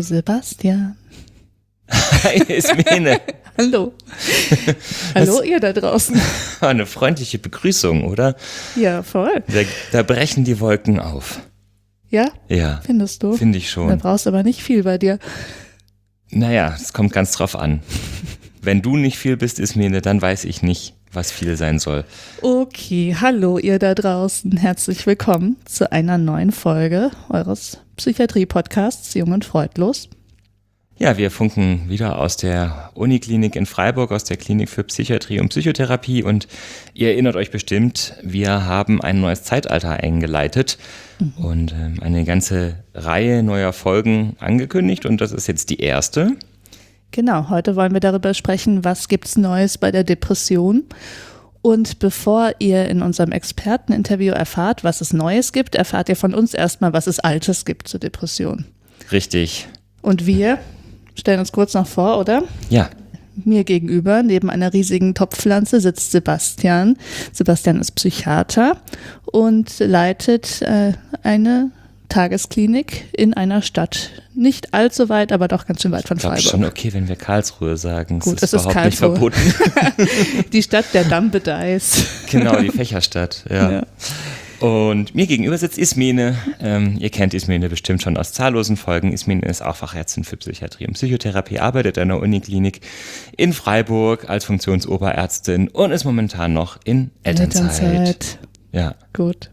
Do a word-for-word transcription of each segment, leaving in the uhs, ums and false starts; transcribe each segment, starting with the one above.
Sebastian. Hi, Ismene. Hallo. Hallo, ihr da draußen. Eine freundliche Begrüßung, oder? Ja, voll. Da, da brechen die Wolken auf. Ja? Ja. Findest du? Finde ich schon. Da brauchst aber nicht viel bei dir. Naja, es kommt ganz drauf an. Wenn du nicht viel bist, Ismene, dann weiß ich nicht, was viel sein soll. Okay, hallo ihr da draußen. Herzlich willkommen zu einer neuen Folge eures Psychiatrie-Podcasts Jung und Freudlos. Ja, wir funken wieder aus der Uniklinik in Freiburg, aus der Klinik für Psychiatrie und Psychotherapie, und ihr erinnert euch bestimmt, wir haben ein neues Zeitalter eingeleitet mhm. und ähm, eine ganze Reihe neuer Folgen angekündigt, und das ist jetzt die erste. Genau, heute wollen wir darüber sprechen, was gibt's Neues bei der Depression. Und bevor ihr in unserem Experteninterview erfahrt, was es Neues gibt, erfahrt ihr von uns erstmal, was es Altes gibt zur Depression. Richtig. Und wir stellen uns kurz noch vor, oder? Ja. Mir gegenüber, neben einer riesigen Topfpflanze, sitzt Sebastian. Sebastian ist Psychiater und leitet äh, eine Tagesklinik in einer Stadt. Nicht allzu weit, aber doch ganz schön weit von Freiburg. Ich glaube schon okay, wenn wir Karlsruhe sagen. Gut, das ist, es überhaupt ist nicht verboten. Die Stadt der Dambedeis. Genau, die Fächerstadt, ja. ja. Und mir gegenüber sitzt Ismene. Ähm, ihr kennt Ismene bestimmt schon aus zahllosen Folgen. Ismene ist auch Fachärztin für Psychiatrie und Psychotherapie, arbeitet an der Uniklinik in Freiburg als Funktionsoberärztin und ist momentan noch in Elternzeit. Elternzeit. Ja. Gut.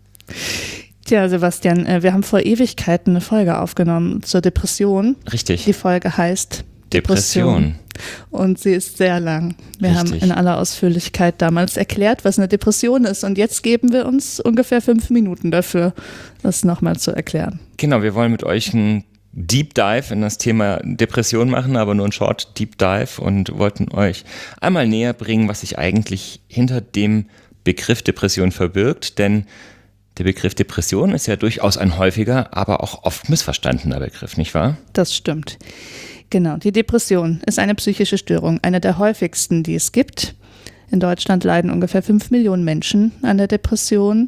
Tja, Sebastian, wir haben vor Ewigkeiten eine Folge aufgenommen zur Depression. Richtig. Die Folge heißt Depression. Depression. Und sie ist sehr lang. Wir Richtig. haben in aller Ausführlichkeit damals erklärt, was eine Depression ist. Und jetzt geben wir uns ungefähr fünf Minuten dafür, das nochmal zu erklären. Genau, wir wollen mit euch einen Deep Dive in das Thema Depression machen, aber nur ein Short Deep Dive, und wollten euch einmal näher bringen, was sich eigentlich hinter dem Begriff Depression verbirgt. Denn der Begriff Depression ist ja durchaus ein häufiger, aber auch oft missverstandener Begriff, nicht wahr? Das stimmt. Genau, die Depression ist eine psychische Störung, eine der häufigsten, die es gibt. In Deutschland leiden ungefähr fünf Millionen Menschen an der Depression.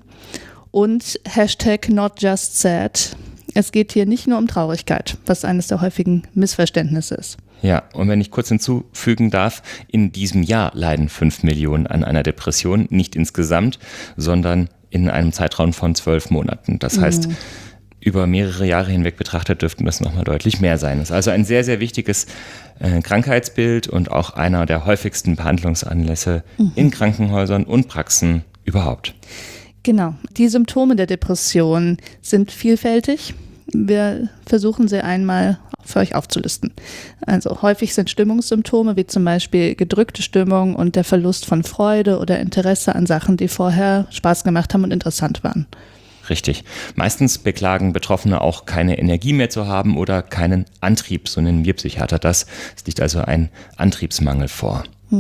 Und Hashtag not just sad. Es geht hier nicht nur um Traurigkeit, was eines der häufigen Missverständnisse ist. Ja, und wenn ich kurz hinzufügen darf, in diesem Jahr leiden fünf Millionen an einer Depression, nicht insgesamt, sondern in einem Zeitraum von zwölf Monaten. Das heißt, mhm. über mehrere Jahre hinweg betrachtet dürften das nochmal deutlich mehr sein. Das ist also ein sehr, sehr wichtiges äh, Krankheitsbild und auch einer der häufigsten Behandlungsanlässe mhm. in Krankenhäusern und Praxen überhaupt. Genau. Die Symptome der Depression sind vielfältig. Wir versuchen sie einmal für euch aufzulisten. Also häufig sind Stimmungssymptome wie zum Beispiel gedrückte Stimmung und der Verlust von Freude oder Interesse an Sachen, die vorher Spaß gemacht haben und interessant waren. Richtig. Meistens beklagen Betroffene auch keine Energie mehr zu haben oder keinen Antrieb, so nennen wir Psychiater das. Es liegt also ein Antriebsmangel vor.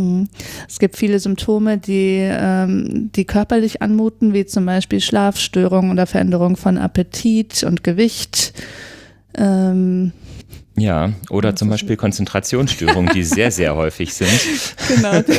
Es gibt viele Symptome, die, ähm, die körperlich anmuten, wie zum Beispiel Schlafstörungen oder Veränderung von Appetit und Gewicht. Ähm, ja, oder zum Beispiel Konzentrationsstörungen, die sehr, sehr häufig sind. Genau, die,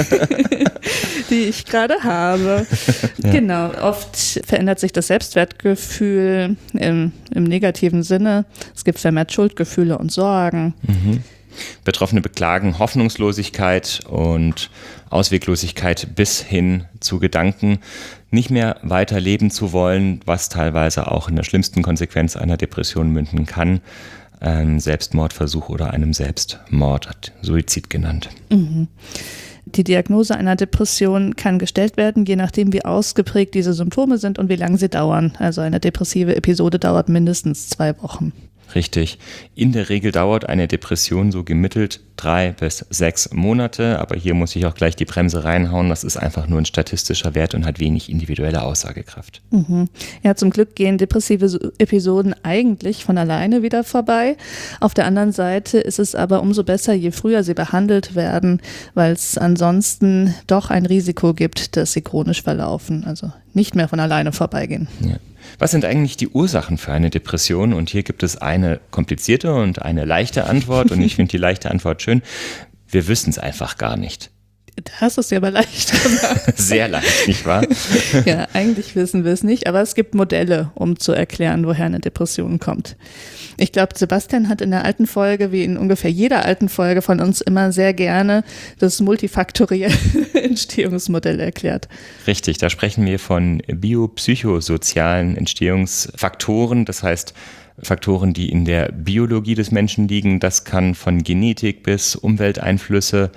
die ich gerade habe. Ja. Genau, oft verändert sich das Selbstwertgefühl im, im negativen Sinne. Es gibt vermehrt Schuldgefühle und Sorgen. Mhm. Betroffene beklagen Hoffnungslosigkeit und Ausweglosigkeit bis hin zu Gedanken, nicht mehr weiter leben zu wollen, was teilweise auch in der schlimmsten Konsequenz einer Depression münden kann. Ein Selbstmordversuch oder einem Selbstmord, Suizid genannt. Mhm. Die Diagnose einer Depression kann gestellt werden, je nachdem, wie ausgeprägt diese Symptome sind und wie lange sie dauern. Also eine depressive Episode dauert mindestens zwei Wochen. Richtig. In der Regel dauert eine Depression so gemittelt drei bis sechs Monate, aber hier muss ich auch gleich die Bremse reinhauen. Das ist einfach nur ein statistischer Wert und hat wenig individuelle Aussagekraft. Mhm. Ja, zum Glück gehen depressive Episoden eigentlich von alleine wieder vorbei. Auf der anderen Seite ist es aber umso besser, je früher sie behandelt werden, weil es ansonsten doch ein Risiko gibt, dass sie chronisch verlaufen, also nicht mehr von alleine vorbeigehen. Ja. Was sind eigentlich die Ursachen für eine Depression? Und hier gibt es eine komplizierte und eine leichte Antwort. Und ich finde die leichte Antwort schön. Wir wissen es einfach gar nicht. Das ist ja aber leicht gemacht. Sehr leicht, nicht wahr? Ja, eigentlich wissen wir es nicht, aber es gibt Modelle, um zu erklären, woher eine Depression kommt. Ich glaube, Sebastian hat in der alten Folge, wie in ungefähr jeder alten Folge von uns, immer sehr gerne das multifaktorielle Entstehungsmodell erklärt. Richtig, da sprechen wir von biopsychosozialen Entstehungsfaktoren, das heißt Faktoren, die in der Biologie des Menschen liegen. Das kann von Genetik bis Umwelteinflüsse,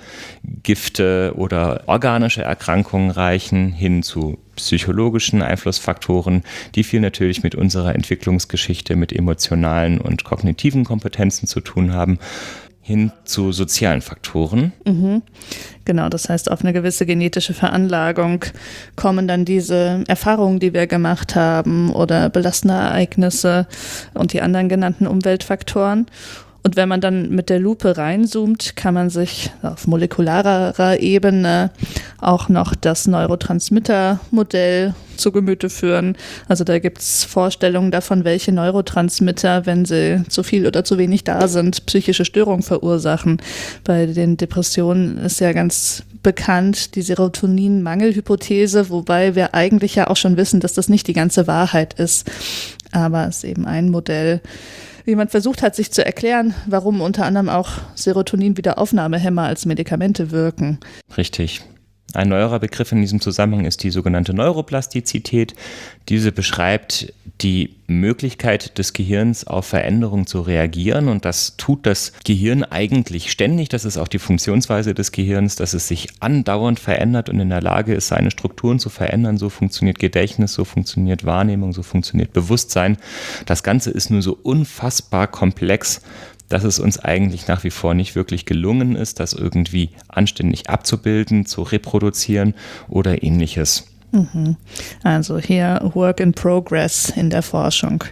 Gifte oder organische Erkrankungen reichen, hin zu psychologischen Einflussfaktoren, die viel natürlich mit unserer Entwicklungsgeschichte, mit emotionalen und kognitiven Kompetenzen zu tun haben, hin zu sozialen Faktoren. Mhm. Genau, das heißt, auf eine gewisse genetische Veranlagung kommen dann diese Erfahrungen, die wir gemacht haben oder belastende Ereignisse und die anderen genannten Umweltfaktoren. Und wenn man dann mit der Lupe reinzoomt, kann man sich auf molekularer Ebene auch noch das Neurotransmitter-Modell zu Gemüte führen. Also da gibt es Vorstellungen davon, welche Neurotransmitter, wenn sie zu viel oder zu wenig da sind, psychische Störungen verursachen. Bei den Depressionen ist ja ganz bekannt die Serotonin-Mangelhypothese, wobei wir eigentlich ja auch schon wissen, dass das nicht die ganze Wahrheit ist. Aber es ist eben ein Modell, wie man versucht hat, sich zu erklären, warum unter anderem auch Serotonin-Wiederaufnahmehämmer als Medikamente wirken. Richtig. Ein neuerer Begriff in diesem Zusammenhang ist die sogenannte Neuroplastizität. Diese beschreibt die Möglichkeit des Gehirns auf Veränderungen zu reagieren, und das tut das Gehirn eigentlich ständig. Das ist auch die Funktionsweise des Gehirns, dass es sich andauernd verändert und in der Lage ist, seine Strukturen zu verändern. So funktioniert Gedächtnis, so funktioniert Wahrnehmung, so funktioniert Bewusstsein. Das Ganze ist nur so unfassbar komplex, dass es uns eigentlich nach wie vor nicht wirklich gelungen ist, das irgendwie anständig abzubilden, zu reproduzieren oder ähnliches. Mhm. Also hier Work in Progress in der Forschung.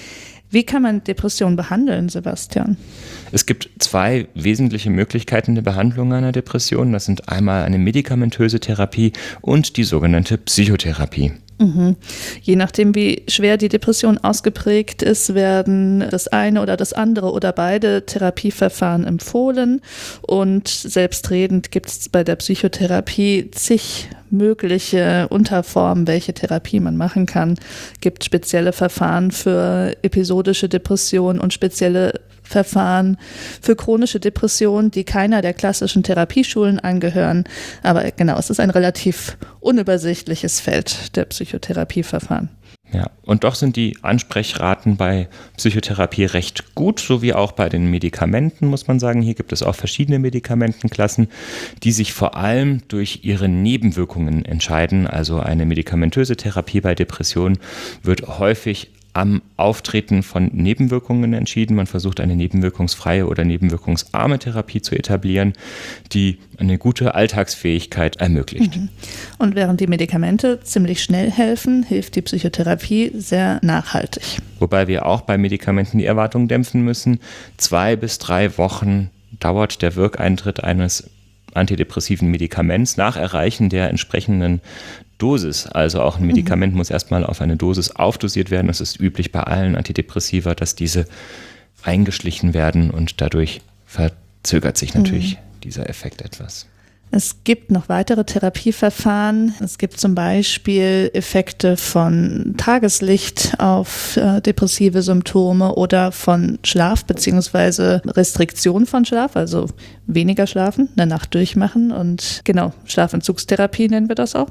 Wie kann man Depression behandeln, Sebastian? Es gibt zwei wesentliche Möglichkeiten der Behandlung einer Depression. Das sind einmal eine medikamentöse Therapie und die sogenannte Psychotherapie. Mhm. Je nachdem, wie schwer die Depression ausgeprägt ist, werden das eine oder das andere oder beide Therapieverfahren empfohlen. Und selbstredend gibt es bei der Psychotherapie zig mögliche Unterformen, welche Therapie man machen kann. Es gibt spezielle Verfahren für episodische Depression und spezielle Verfahren für chronische Depression, die keiner der klassischen Therapieschulen angehören. Aber genau, es ist ein relativ unübersichtliches Feld der Psychotherapieverfahren. Ja, und doch sind die Ansprechraten bei Psychotherapie recht gut, so wie auch bei den Medikamenten, muss man sagen. Hier gibt es auch verschiedene Medikamentenklassen, die sich vor allem durch ihre Nebenwirkungen entscheiden. Also eine medikamentöse Therapie bei Depressionen wird häufig am Auftreten von Nebenwirkungen entschieden. Man versucht eine nebenwirkungsfreie oder nebenwirkungsarme Therapie zu etablieren, die eine gute Alltagsfähigkeit ermöglicht. Und während die Medikamente ziemlich schnell helfen, hilft die Psychotherapie sehr nachhaltig. Wobei wir auch bei Medikamenten die Erwartung dämpfen müssen. Zwei bis drei Wochen dauert der Wirkeintritt eines antidepressiven Medikaments nach Erreichen der entsprechenden Dosis. Also auch ein Medikament mhm. muss erstmal auf eine Dosis aufdosiert werden. Das ist üblich bei allen Antidepressiva, dass diese eingeschlichen werden, und dadurch verzögert sich natürlich mhm. dieser Effekt etwas. Es gibt noch weitere Therapieverfahren. Es gibt zum Beispiel Effekte von Tageslicht auf äh, depressive Symptome oder von Schlaf bzw. Restriktion von Schlaf, also weniger schlafen, eine Nacht durchmachen, und genau, Schlafentzugstherapie nennen wir das auch.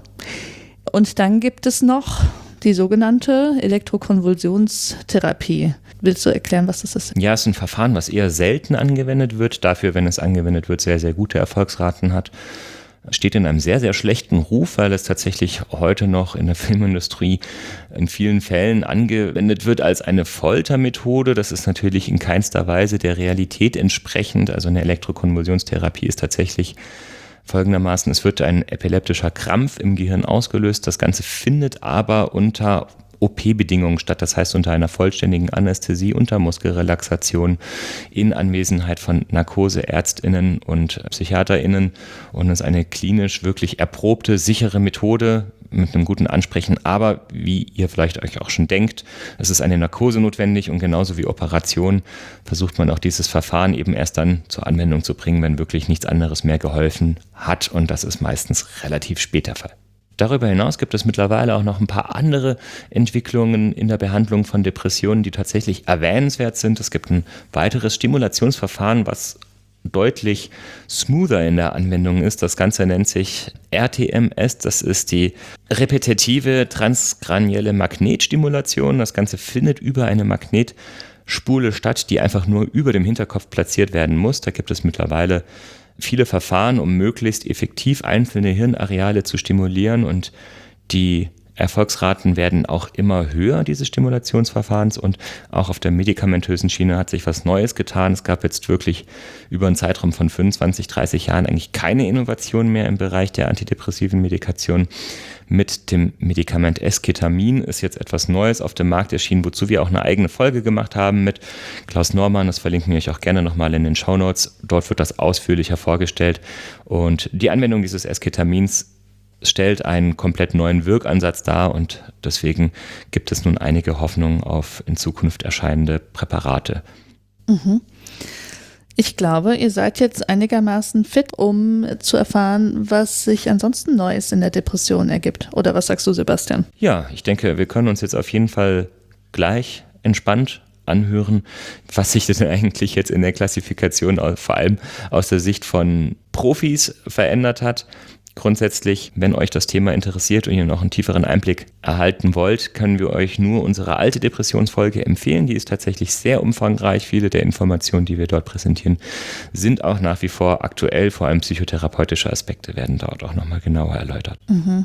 Und dann gibt es noch die sogenannte Elektrokonvulsionstherapie. Willst du erklären, was das ist? Ja, es ist ein Verfahren, was eher selten angewendet wird, dafür, wenn es angewendet wird, sehr, sehr gute Erfolgsraten hat. Steht in einem sehr, sehr schlechten Ruf, weil es tatsächlich heute noch in der Filmindustrie in vielen Fällen angewendet wird als eine Foltermethode. Das ist natürlich in keinster Weise der Realität entsprechend. Also eine Elektrokonvulsionstherapie ist tatsächlich folgendermaßen: Es wird ein epileptischer Krampf im Gehirn ausgelöst. Das Ganze findet aber unter O P-Bedingungen statt, das heißt unter einer vollständigen Anästhesie, unter Muskelrelaxation, in Anwesenheit von NarkoseärztInnen und PsychiaterInnen, und ist eine klinisch wirklich erprobte, sichere Methode, mit einem guten Ansprechen. Aber wie ihr vielleicht euch auch schon denkt, es ist eine Narkose notwendig und genauso wie Operation versucht man auch dieses Verfahren eben erst dann zur Anwendung zu bringen, wenn wirklich nichts anderes mehr geholfen hat. Und das ist meistens relativ spät der Fall. Darüber hinaus gibt es mittlerweile auch noch ein paar andere Entwicklungen in der Behandlung von Depressionen, die tatsächlich erwähnenswert sind. Es gibt ein weiteres Stimulationsverfahren, was deutlich smoother in der Anwendung ist. Das Ganze nennt sich R T M S. Das ist die repetitive transkranielle Magnetstimulation. Das Ganze findet über eine Magnetspule statt, die einfach nur über dem Hinterkopf platziert werden muss. Da gibt es mittlerweile viele Verfahren, um möglichst effektiv einzelne Hirnareale zu stimulieren, und die Erfolgsraten werden auch immer höher dieses Stimulationsverfahrens, und auch auf der medikamentösen Schiene hat sich was Neues getan. Es gab jetzt wirklich über einen Zeitraum von fünfundzwanzig, dreißig Jahren eigentlich keine Innovation mehr im Bereich der antidepressiven Medikation. Mit dem Medikament Esketamin ist jetzt etwas Neues auf dem Markt erschienen, wozu wir auch eine eigene Folge gemacht haben mit Klaus Normann. Das verlinken wir euch auch gerne nochmal in den Shownotes. Dort wird das ausführlicher vorgestellt. Und die Anwendung dieses Esketamins stellt einen komplett neuen Wirkansatz dar, und deswegen gibt es nun einige Hoffnungen auf in Zukunft erscheinende Präparate. Mhm. Ich glaube, ihr seid jetzt einigermaßen fit, um zu erfahren, was sich ansonsten Neues in der Depression ergibt. Oder was sagst du, Sebastian? Ja, ich denke, wir können uns jetzt auf jeden Fall gleich entspannt anhören, was sich denn eigentlich jetzt in der Klassifikation vor allem aus der Sicht von Profis verändert hat. Grundsätzlich, wenn euch das Thema interessiert und ihr noch einen tieferen Einblick erhalten wollt, können wir euch nur unsere alte Depressionsfolge empfehlen. Die ist tatsächlich sehr umfangreich. Viele der Informationen, die wir dort präsentieren, sind auch nach wie vor aktuell. Vor allem psychotherapeutische Aspekte werden dort auch nochmal genauer erläutert. Mhm.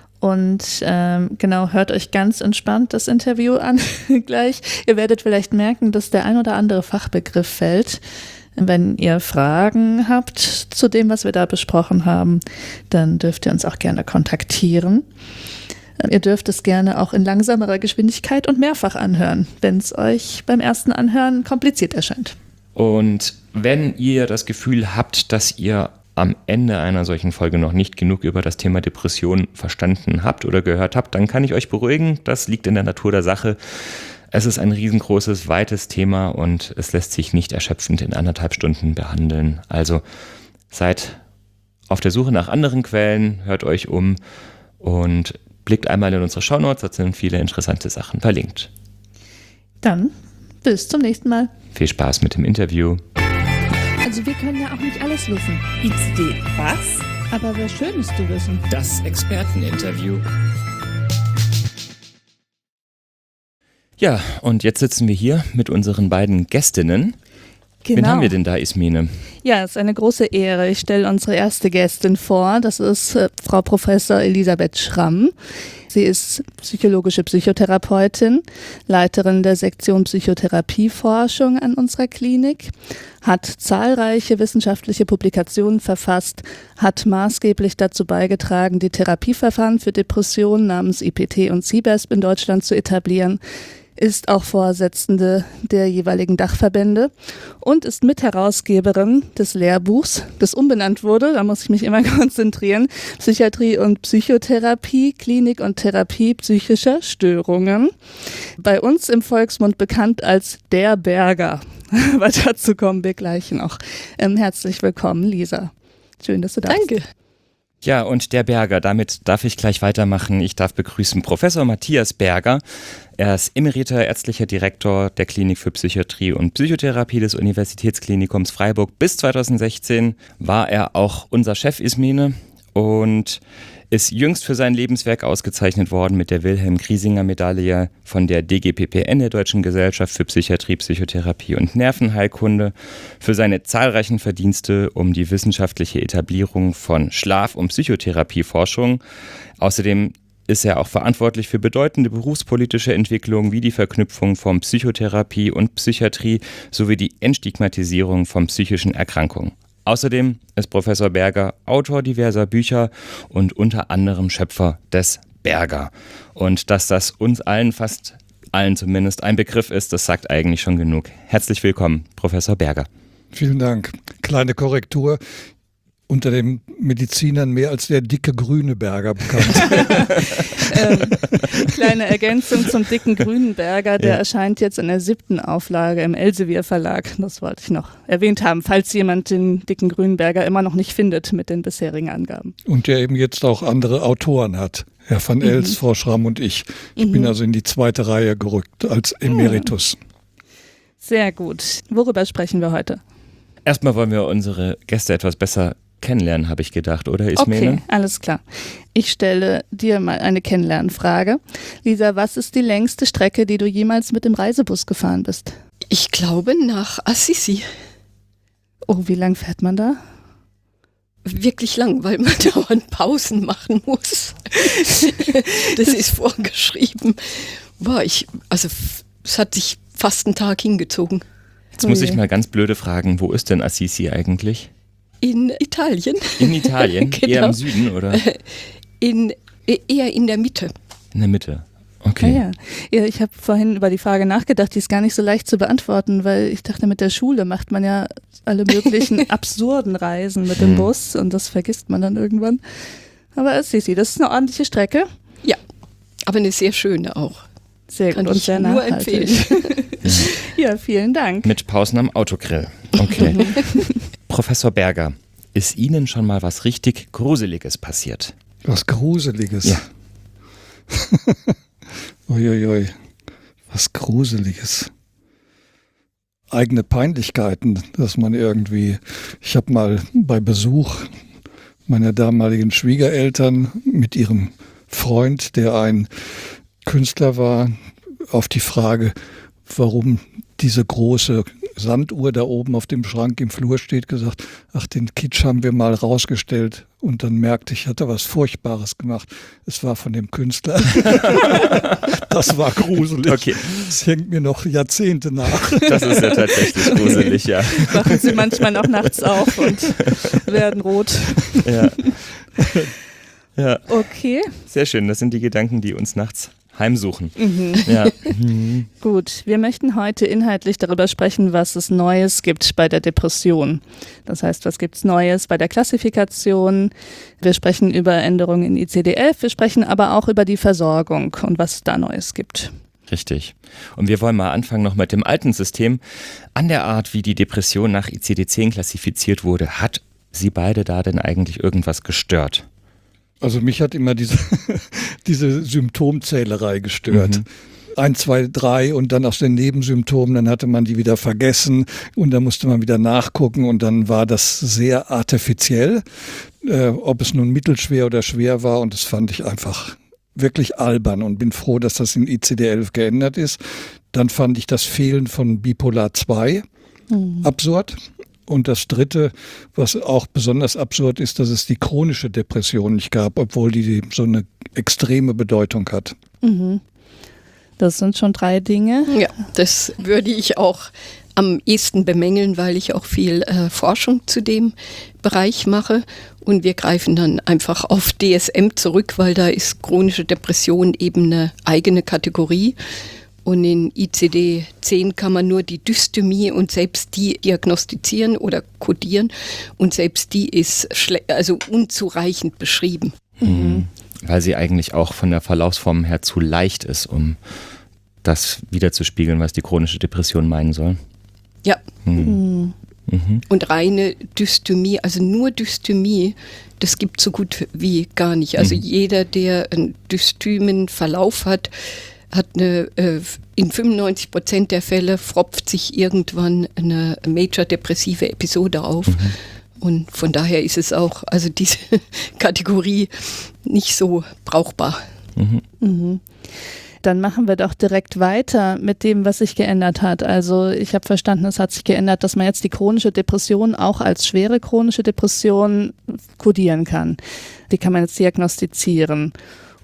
Und ähm, genau, hört euch ganz entspannt das Interview an gleich. Ihr werdet vielleicht merken, dass der ein oder andere Fachbegriff fällt. Wenn ihr Fragen habt zu dem, was wir da besprochen haben, dann dürft ihr uns auch gerne kontaktieren. Ihr dürft es gerne auch in langsamerer Geschwindigkeit und mehrfach anhören, wenn es euch beim ersten Anhören kompliziert erscheint. Und wenn ihr das Gefühl habt, dass ihr am Ende einer solchen Folge noch nicht genug über das Thema Depression verstanden habt oder gehört habt, dann kann ich euch beruhigen, das liegt in der Natur der Sache. Es ist ein riesengroßes, weites Thema und es lässt sich nicht erschöpfend in anderthalb Stunden behandeln. Also seid auf der Suche nach anderen Quellen, hört euch um und blickt einmal in unsere Shownotes, da sind viele interessante Sachen verlinkt. Dann bis zum nächsten Mal. Viel Spaß mit dem Interview. Also wir können ja auch nicht alles wissen. I C D, was? Aber wäre schön, es zu wissen. Das Experteninterview. Ja, und jetzt sitzen wir hier mit unseren beiden Gästinnen. Genau. Wen haben wir denn da, Ismene? Ja, es ist eine große Ehre. Ich stelle unsere erste Gästin vor. Das ist äh, Frau Professor Elisabeth Schramm. Sie ist psychologische Psychotherapeutin, Leiterin der Sektion Psychotherapieforschung an unserer Klinik, hat zahlreiche wissenschaftliche Publikationen verfasst, hat maßgeblich dazu beigetragen, die Therapieverfahren für Depressionen namens I P T und C B E S P in Deutschland zu etablieren, ist auch Vorsitzende der jeweiligen Dachverbände und ist Mitherausgeberin des Lehrbuchs, das umbenannt wurde, da muss ich mich immer konzentrieren, Psychiatrie und Psychotherapie, Klinik und Therapie psychischer Störungen. Bei uns im Volksmund bekannt als der Berger. Aber dazu kommen wir gleich noch. Ähm, herzlich willkommen, Lisa. Schön, dass du da bist. Danke. Ja, und der Berger, damit darf ich gleich weitermachen. Ich darf begrüßen Professor Matthias Berger. Er ist emeriter ärztlicher Direktor der Klinik für Psychiatrie und Psychotherapie des Universitätsklinikums Freiburg. Bis zweitausendsechzehn war er auch unser Chef, Ismene, und ist jüngst für sein Lebenswerk ausgezeichnet worden mit der Wilhelm-Griesinger-Medaille von der D G P P N, der Deutschen Gesellschaft für Psychiatrie, Psychotherapie und Nervenheilkunde, für seine zahlreichen Verdienste um die wissenschaftliche Etablierung von Schlaf- und Psychotherapieforschung. Außerdem ist er auch verantwortlich für bedeutende berufspolitische Entwicklungen wie die Verknüpfung von Psychotherapie und Psychiatrie sowie die Entstigmatisierung von psychischen Erkrankungen. Außerdem ist Professor Berger Autor diverser Bücher und unter anderem Schöpfer des Berger. Und dass das uns allen, fast allen zumindest, ein Begriff ist, das sagt eigentlich schon genug. Herzlich willkommen, Professor Berger. Vielen Dank. Kleine Korrektur. unter den Medizinern mehr als der dicke Grüneberger bekannt. ähm, kleine Ergänzung zum dicken Grünenberger, der ja. erscheint jetzt in der siebten Auflage im Elsevier Verlag. Das wollte ich noch erwähnt haben, falls jemand den dicken Grünenberger immer noch nicht findet mit den bisherigen Angaben. Und der eben jetzt auch andere Autoren hat. Herr van Els, mhm. Frau Schramm und ich. Ich mhm. bin also in die zweite Reihe gerückt als Emeritus. Sehr gut. Worüber sprechen wir heute? Erstmal wollen wir unsere Gäste etwas besser kennenlernen, habe ich gedacht, oder Ismene? Okay, alles klar. Ich stelle dir mal eine Kennenlernfrage. Lisa, was ist die längste Strecke, die du jemals mit dem Reisebus gefahren bist? Ich glaube nach Assisi. Oh, wie lang fährt man da? Wirklich lang, weil man dauernd Pausen machen muss. Das ist vorgeschrieben. Boah, ich, also es hat sich fast einen Tag hingezogen. Jetzt muss ich mal ganz blöde fragen, wo ist denn Assisi eigentlich? In Italien. In Italien? Genau. Eher im Süden, oder? In, eher in der Mitte. In der Mitte, okay. Ah, ja. Ja, ich habe vorhin über die Frage nachgedacht, die ist gar nicht so leicht zu beantworten, weil ich dachte, mit der Schule macht man ja alle möglichen absurden Reisen mit dem Bus und das vergisst man dann irgendwann. Aber Assisi, das ist eine ordentliche Strecke. Ja, aber eine sehr schöne auch. Sehr Kann gut und sehr nur nachhaltig. empfehlen. Ja, vielen Dank. Mit Pausen am Autogrill. Okay. Professor Berger, ist Ihnen schon mal was richtig Gruseliges passiert? Was Gruseliges? Ja. Uiuiui, was Gruseliges. Eigene Peinlichkeiten, dass man irgendwie, ich habe mal bei Besuch meiner damaligen Schwiegereltern mit ihrem Freund, der ein Künstler war, auf die Frage, warum diese große Sanduhr da oben auf dem Schrank im Flur steht, gesagt, ach, den Kitsch haben wir mal rausgestellt. Und dann merkte ich, ich hatte was Furchtbares gemacht. Es war von dem Künstler. Das war gruselig. Okay. Das hängt mir noch Jahrzehnte nach. Das ist ja tatsächlich gruselig, ja. Wachen Sie manchmal noch nachts auf und werden rot. Ja. Ja. Okay. Sehr schön, das sind die Gedanken, die uns nachts heimsuchen. Mhm. Ja. Mhm. Gut, wir möchten heute inhaltlich darüber sprechen, was es Neues gibt bei der Depression. Das heißt, was gibt es Neues bei der Klassifikation? Wir sprechen über Änderungen in I C D elf, wir sprechen aber auch über die Versorgung und was es da Neues gibt. Richtig. Und wir wollen mal anfangen noch mit dem alten System. An der Art, wie die Depression nach I C D zehn klassifiziert wurde, hat Sie beide da denn eigentlich irgendwas gestört? Also mich hat immer diese, diese Symptomzählerei gestört. Mhm. Eins, zwei, drei und dann aus den Nebensymptomen, dann hatte man die wieder vergessen und dann musste man wieder nachgucken und dann war das sehr artifiziell, äh, ob es nun mittelschwer oder schwer war und das fand ich einfach wirklich albern und bin froh, dass das in I C D elf geändert ist. Dann fand ich das Fehlen von Bipolar zwei mhm. absurd. Und das Dritte, was auch besonders absurd ist, dass es die chronische Depression nicht gab, obwohl die so eine extreme Bedeutung hat. Mhm. Das sind schon drei Dinge. Ja, das würde ich auch am ehesten bemängeln, weil ich auch viel äh, Forschung zu dem Bereich mache. Und wir greifen dann einfach auf D S M zurück, weil da ist chronische Depression eben eine eigene Kategorie. Und in I C D zehn kann man nur die Dysthymie und selbst die diagnostizieren oder kodieren. Und selbst die ist schle- also unzureichend beschrieben. Mhm. Weil sie eigentlich auch von der Verlaufsform her zu leicht ist, um das wiederzuspiegeln, was die chronische Depression meinen soll. Ja. Mhm. Mhm. Und reine Dysthymie, also nur Dysthymie, das gibt es so gut wie gar nicht. Also mhm. jeder, der einen dysthymen Verlauf hat, hat eine, äh, in fünfundneunzig Prozent der Fälle fropft sich irgendwann eine major-depressive Episode auf. Mhm. Und von daher ist es auch, also diese Kategorie nicht so brauchbar. Mhm. Mhm. Dann machen wir doch direkt weiter mit dem, was sich geändert hat. Also ich habe verstanden, es hat sich geändert, dass man jetzt die chronische Depression auch als schwere chronische Depression kodieren kann. Die kann man jetzt diagnostizieren.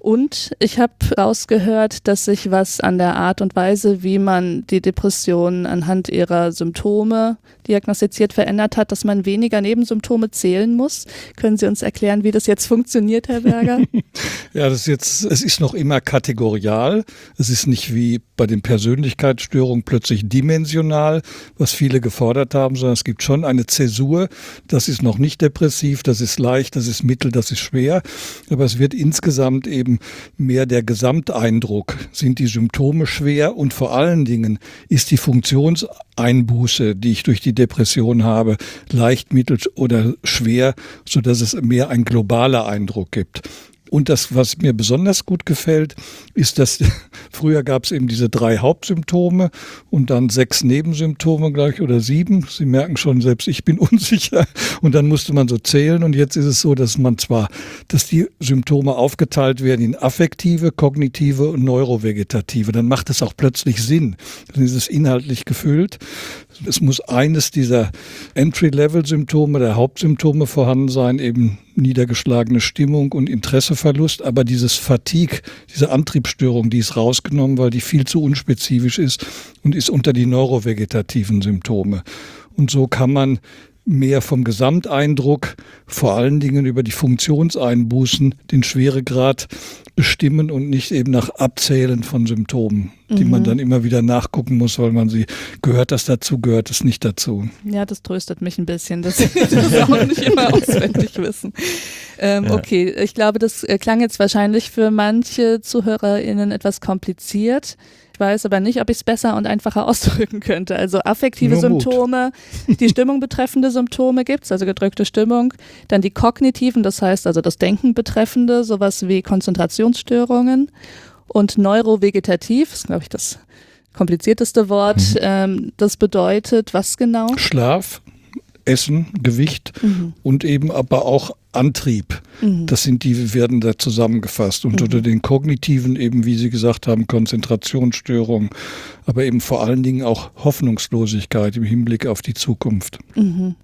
Und ich habe rausgehört, dass sich was an der Art und Weise, wie man die Depression anhand ihrer Symptome diagnostiziert, verändert hat, dass man weniger Nebensymptome zählen muss. Können Sie uns erklären, wie das jetzt funktioniert, Herr Berger? Ja, das ist jetzt, es ist noch immer kategorial. Es ist nicht wie bei den Persönlichkeitsstörungen plötzlich dimensional, was viele gefordert haben, sondern es gibt schon eine Zäsur. Das ist noch nicht depressiv, das ist leicht, das ist mittel, das ist schwer. Aber es wird insgesamt eben mehr der Gesamteindruck. Sind die Symptome schwer und vor allen Dingen ist die Funktionseinbuße, die ich durch die Depression habe, leicht, mittel oder schwer, sodass es mehr ein globaler Eindruck gibt. Und das, was mir besonders gut gefällt, ist, dass früher gab es eben diese drei Hauptsymptome und dann sechs Nebensymptome gleich oder sieben. Sie merken schon, selbst ich bin unsicher. Und dann musste man so zählen. Und jetzt ist es so, dass man zwar, dass die Symptome aufgeteilt werden in affektive, kognitive und neurovegetative. Dann macht es auch plötzlich Sinn. Dann ist es inhaltlich gefüllt. Es muss eines dieser Entry-Level-Symptome, der Hauptsymptome vorhanden sein, eben niedergeschlagene Stimmung und Interesseverlust, aber dieses Fatigue, diese Antriebsstörung, die ist rausgenommen, weil die viel zu unspezifisch ist und ist unter die neurovegetativen Symptome. Und so kann man mehr vom Gesamteindruck, vor allen Dingen über die Funktionseinbußen, den Schweregrad bestimmen und nicht eben nach Abzählen von Symptomen, die mhm. man dann immer wieder nachgucken muss, weil man sie, gehört das dazu, gehört es nicht dazu. Ja, das tröstet mich ein bisschen, dass sie das auch nicht immer auswendig wissen. Ähm, ja. Okay, ich glaube, das klang jetzt wahrscheinlich für manche ZuhörerInnen etwas kompliziert. Ich weiß aber nicht, ob ich es besser und einfacher ausdrücken könnte. Also affektive Symptome, die Stimmung betreffende Symptome gibt es, also gedrückte Stimmung. Dann die kognitiven, das heißt also das Denken betreffende, sowas wie Konzentrationsstörungen. Und neurovegetativ, das ist, glaube ich, das komplizierteste Wort. Mhm. Ähm, das bedeutet, was genau? Schlaf, Essen, Gewicht mhm. und eben aber auch Antrieb. Mhm. Das sind die, werden da zusammengefasst. Und mhm. unter den kognitiven eben, wie Sie gesagt haben, Konzentrationsstörungen, aber eben vor allen Dingen auch Hoffnungslosigkeit im Hinblick auf die Zukunft. Mhm.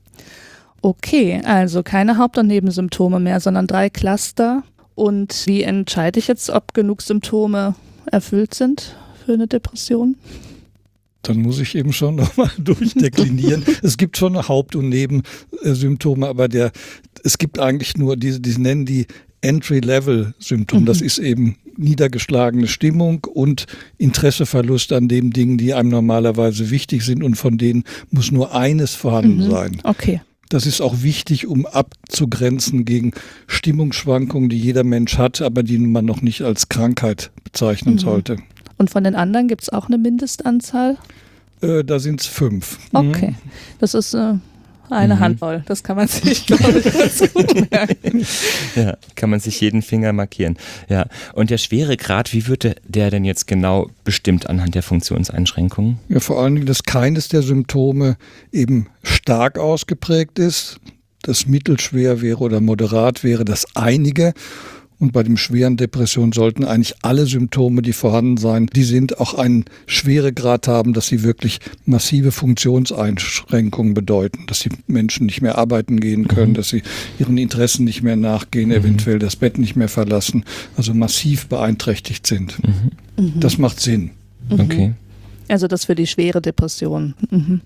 Okay, also keine Haupt- und Nebensymptome mehr, sondern drei Cluster. Und wie entscheide ich jetzt, ob genug Symptome erfüllt sind für eine Depression? Dann muss ich eben schon nochmal durchdeklinieren. Es gibt schon Haupt- und Nebensymptome, aber der, es gibt eigentlich nur diese, die nennen die Entry-Level-Symptome. Mhm. Das ist eben niedergeschlagene Stimmung und Interesseverlust an den Dingen, die einem normalerweise wichtig sind, und von denen muss nur eines vorhanden mhm. sein. Okay. Das ist auch wichtig, um abzugrenzen gegen Stimmungsschwankungen, die jeder Mensch hat, aber die man noch nicht als Krankheit bezeichnen mhm. sollte. Und von den anderen gibt es auch eine Mindestanzahl? Äh, da sind es fünf. Okay, das ist äh, eine mhm. Handvoll. Das kann man sich, glaube ich, ganz gut merken. Ja, kann man sich jeden Finger markieren. Ja, und der Schweregrad, wie wird der denn jetzt genau bestimmt anhand der Funktionseinschränkungen? Ja, vor allen Dingen, dass keines der Symptome eben stark ausgeprägt ist, das mittelschwer wäre oder moderat wäre, das einige. Und bei dem schweren Depression sollten eigentlich alle Symptome, die vorhanden sein, die sind, auch einen Schweregrad haben, dass sie wirklich massive Funktionseinschränkungen bedeuten, dass die Menschen nicht mehr arbeiten gehen können, mhm. dass sie ihren Interessen nicht mehr nachgehen, mhm. eventuell das Bett nicht mehr verlassen, also massiv beeinträchtigt sind. Mhm. Mhm. Das macht Sinn. Mhm. Okay. Also das für die schwere Depression. Mhm.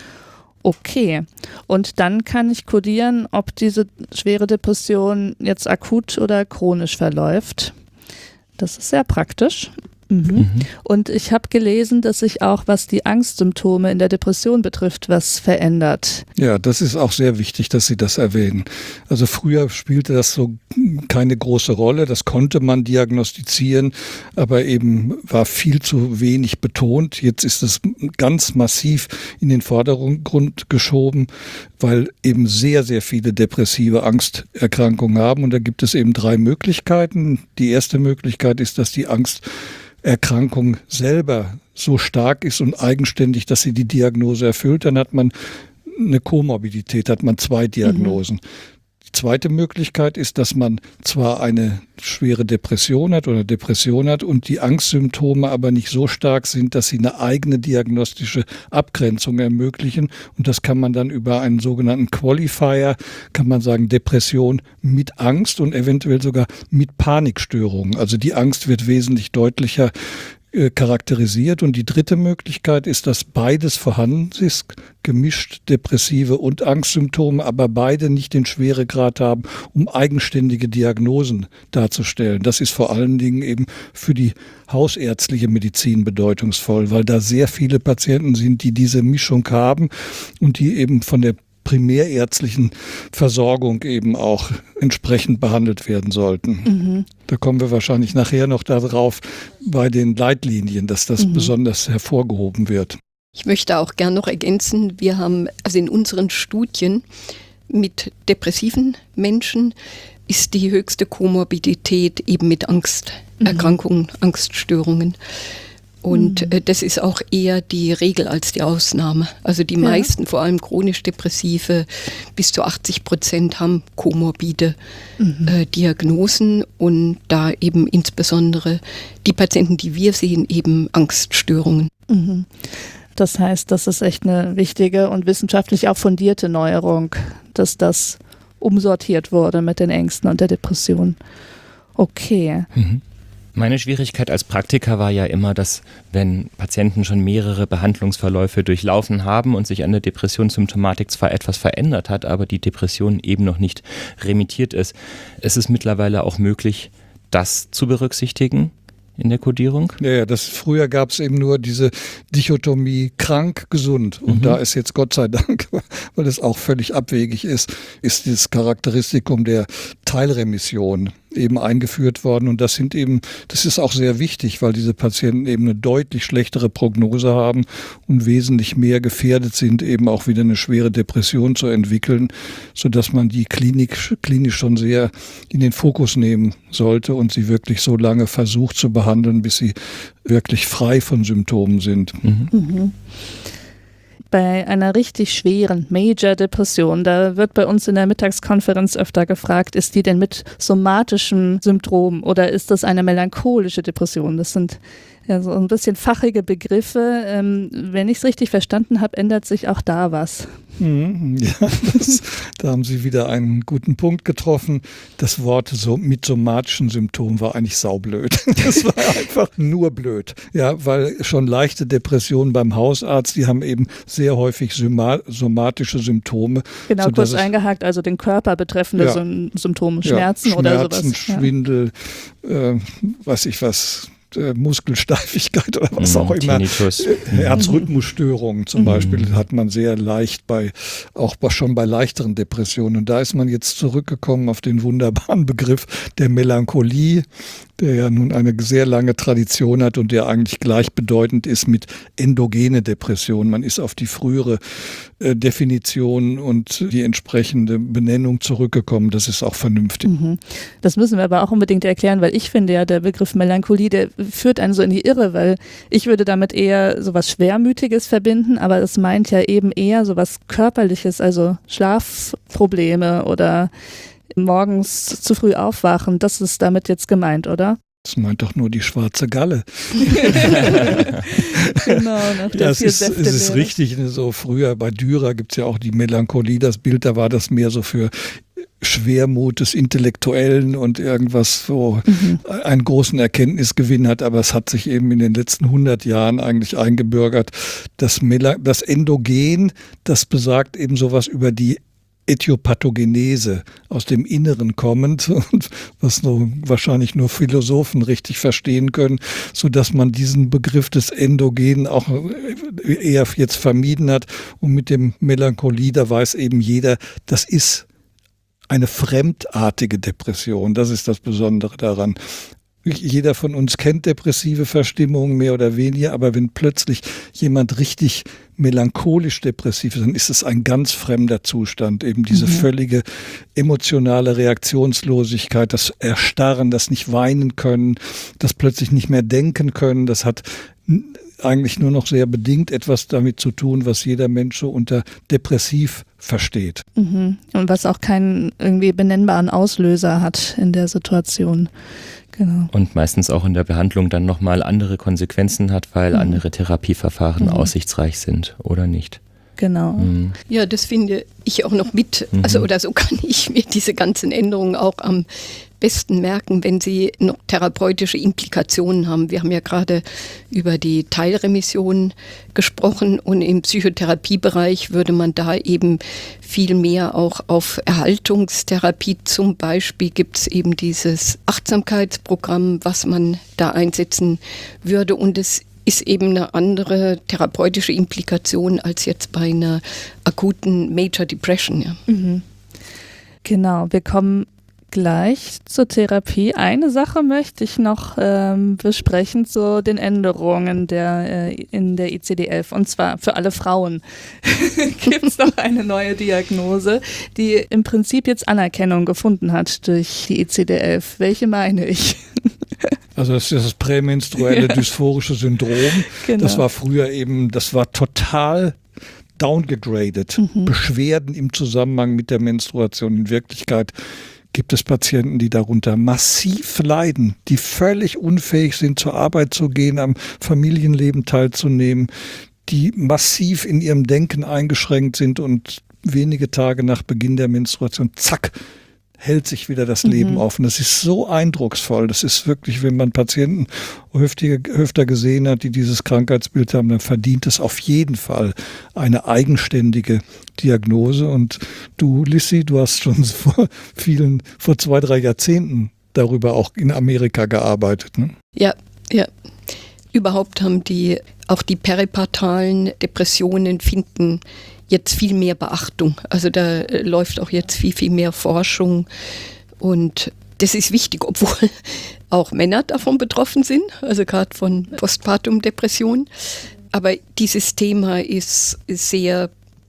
Okay, und dann kann ich kodieren, ob diese schwere Depression jetzt akut oder chronisch verläuft. Das ist sehr praktisch. Mhm. Mhm. Und ich habe gelesen, dass sich auch, was die Angstsymptome in der Depression betrifft, was verändert. Ja, das ist auch sehr wichtig, dass Sie das erwähnen. Also früher spielte das so keine große Rolle, das konnte man diagnostizieren, aber eben war viel zu wenig betont. Jetzt ist es ganz massiv in den Vordergrund geschoben, weil eben sehr, sehr viele depressive Angsterkrankungen haben. Und da gibt es eben drei Möglichkeiten. Die erste Möglichkeit ist, dass die Angsterkrankung selber so stark ist und eigenständig, dass sie die Diagnose erfüllt. Dann hat man eine Komorbidität, hat man zwei Diagnosen. Mhm. zweite Möglichkeit ist, dass man zwar eine schwere Depression hat oder Depression hat und die Angstsymptome aber nicht so stark sind, dass sie eine eigene diagnostische Abgrenzung ermöglichen. Und das kann man dann über einen sogenannten Qualifier, kann man sagen, Depression mit Angst und eventuell sogar mit Panikstörungen. Also die Angst wird wesentlich deutlicher charakterisiert. Und die dritte Möglichkeit ist, dass beides vorhanden ist, gemischt depressive und Angstsymptome, aber beide nicht den Schweregrad haben, um eigenständige Diagnosen darzustellen. Das ist vor allen Dingen eben für die hausärztliche Medizin bedeutungsvoll, weil da sehr viele Patienten sind, die diese Mischung haben und die eben von der primärärztlichen Versorgung eben auch entsprechend behandelt werden sollten. Mhm. Da kommen wir wahrscheinlich nachher noch darauf bei den Leitlinien, dass das mhm. besonders hervorgehoben wird. Ich möchte auch gern noch ergänzen, wir haben also in unseren Studien mit depressiven Menschen ist die höchste Komorbidität eben mit Angsterkrankungen, mhm. Angststörungen. Und äh, das ist auch eher die Regel als die Ausnahme. Also die ja. meisten, vor allem chronisch Depressive, bis zu achtzig Prozent haben komorbide mhm. äh, Diagnosen und da eben insbesondere die Patienten, die wir sehen, eben Angststörungen. Mhm. Das heißt, das ist echt eine wichtige und wissenschaftlich auch fundierte Neuerung, dass das umsortiert wurde mit den Ängsten und der Depression. Okay. Mhm. Meine Schwierigkeit als Praktiker war ja immer, dass wenn Patienten schon mehrere Behandlungsverläufe durchlaufen haben und sich an der Depressionssymptomatik zwar etwas verändert hat, aber die Depression eben noch nicht remittiert ist, ist es mittlerweile auch möglich, das zu berücksichtigen in der Kodierung? Ja, ja, das, früher gab es eben nur diese Dichotomie krank, gesund. Und mhm. da ist jetzt Gott sei Dank, weil es auch völlig abwegig ist, ist dieses Charakteristikum der Teilremission eben eingeführt worden. Und das sind eben, das ist auch sehr wichtig, weil diese Patienten eben eine deutlich schlechtere Prognose haben und wesentlich mehr gefährdet sind, eben auch wieder eine schwere Depression zu entwickeln, sodass man die Klinik, klinisch schon sehr in den Fokus nehmen sollte und sie wirklich so lange versucht zu behandeln, bis sie wirklich frei von Symptomen sind. Mhm. Mhm. Bei einer richtig schweren Major-Depression, da wird bei uns in der Mittagskonferenz öfter gefragt, ist die denn mit somatischen Symptomen oder ist das eine melancholische Depression? Das sind ja so ein bisschen fachige Begriffe. Ähm, wenn ich es richtig verstanden habe, ändert sich auch da was. Mhm, ja, das, da haben Sie wieder einen guten Punkt getroffen. Das Wort so, mit somatischen Symptomen war eigentlich saublöd. Das war einfach nur blöd. Ja, weil schon leichte Depressionen beim Hausarzt, die haben eben sehr häufig soma- somatische Symptome. Genau, kurz eingehakt, also den Körper betreffende ja, Symptome, Schmerzen, ja, oder Schmerzen, sowas. Schwindel, ja. äh, weiß ich was, Muskelsteifigkeit oder was auch immer. Tinnitus. Herzrhythmusstörungen zum mhm. Beispiel hat man sehr leicht bei, auch schon bei leichteren Depressionen. Und da ist man jetzt zurückgekommen auf den wunderbaren Begriff der Melancholie, der ja nun eine sehr lange Tradition hat und der eigentlich gleichbedeutend ist mit endogene Depression. Man ist auf die frühere äh, Definition und die entsprechende Benennung zurückgekommen. Das ist auch vernünftig. Mhm. Das müssen wir aber auch unbedingt erklären, weil ich finde ja, der Begriff Melancholie, der führt einen so in die Irre, weil ich würde damit eher sowas Schwermütiges verbinden, aber es meint ja eben eher sowas Körperliches, also Schlafprobleme oder morgens zu früh aufwachen. Das ist damit jetzt gemeint, oder? Das meint doch nur die schwarze Galle. Genau, nach der ja, es ist, es ist wäre. richtig, so früher bei Dürer gibt es ja auch die Melancholie, das Bild, da war das mehr so für Schwermut des Intellektuellen und irgendwas, wo mhm. einen großen Erkenntnisgewinn hat, aber es hat sich eben in den letzten hundert Jahren eigentlich eingebürgert. Das, Mel- das Endogen, das besagt eben sowas über die Äthiopathogenese, aus dem Inneren kommend, was nur, wahrscheinlich nur Philosophen richtig verstehen können, sodass man diesen Begriff des Endogenen auch eher jetzt vermieden hat. Und mit dem Melancholie, da weiß eben jeder, das ist eine fremdartige Depression. Das ist das Besondere daran. Jeder von uns kennt depressive Verstimmungen mehr oder weniger, aber wenn plötzlich jemand richtig melancholisch depressiv ist, dann ist es ein ganz fremder Zustand. Eben diese mhm. völlige emotionale Reaktionslosigkeit, das Erstarren, das nicht weinen können, das plötzlich nicht mehr denken können, das hat eigentlich nur noch sehr bedingt etwas damit zu tun, was jeder Mensch so unter depressiv versteht. Mhm. Und was auch keinen irgendwie benennbaren Auslöser hat in der Situation. Genau. Und meistens auch in der Behandlung dann nochmal andere Konsequenzen hat, weil mhm. andere Therapieverfahren mhm. aussichtsreich sind oder nicht. Genau. Mhm. Ja, das finde ich auch noch mit. Also oder so kann ich mir diese ganzen Änderungen auch am besten merken, wenn sie noch therapeutische Implikationen haben. Wir haben ja gerade über die Teilremission gesprochen und im Psychotherapiebereich würde man da eben viel mehr auch auf Erhaltungstherapie, zum Beispiel gibt es eben dieses Achtsamkeitsprogramm, was man da einsetzen würde, und es ist eben eine andere therapeutische Implikation als jetzt bei einer akuten Major Depression. Ja. Mhm. Genau, wir kommen gleich zur Therapie. Eine Sache möchte ich noch ähm, besprechen zu den Änderungen der, äh, in der I C D elf, und zwar für alle Frauen gibt es noch eine neue Diagnose, die im Prinzip jetzt Anerkennung gefunden hat durch die I C D elf. Welche meine ich? Also das ist das prämenstruelle ja. dysphorische Syndrom. Genau. Das war früher eben, das war total downgegradet. Mhm. Beschwerden im Zusammenhang mit der Menstruation. In Wirklichkeit gibt es Patienten, die darunter massiv leiden, die völlig unfähig sind, zur Arbeit zu gehen, am Familienleben teilzunehmen, die massiv in ihrem Denken eingeschränkt sind und wenige Tage nach Beginn der Menstruation, zack, hält sich wieder das Leben mhm. auf. Und das ist so eindrucksvoll. Das ist wirklich, wenn man Patienten öfter, öfter gesehen hat, die dieses Krankheitsbild haben, dann verdient es auf jeden Fall eine eigenständige Diagnose. Und du, Lissy, du hast schon vor vielen, vor zwei, drei Jahrzehnten darüber auch in Amerika gearbeitet, ne? Ja, ja. Überhaupt haben die, auch die peripartalen Depressionen finden jetzt viel mehr Beachtung. Also da läuft auch jetzt viel, viel mehr Forschung, und das ist wichtig, obwohl auch Männer davon betroffen sind, also gerade von Postpartum-Depression. Aber dieses Thema ist sehr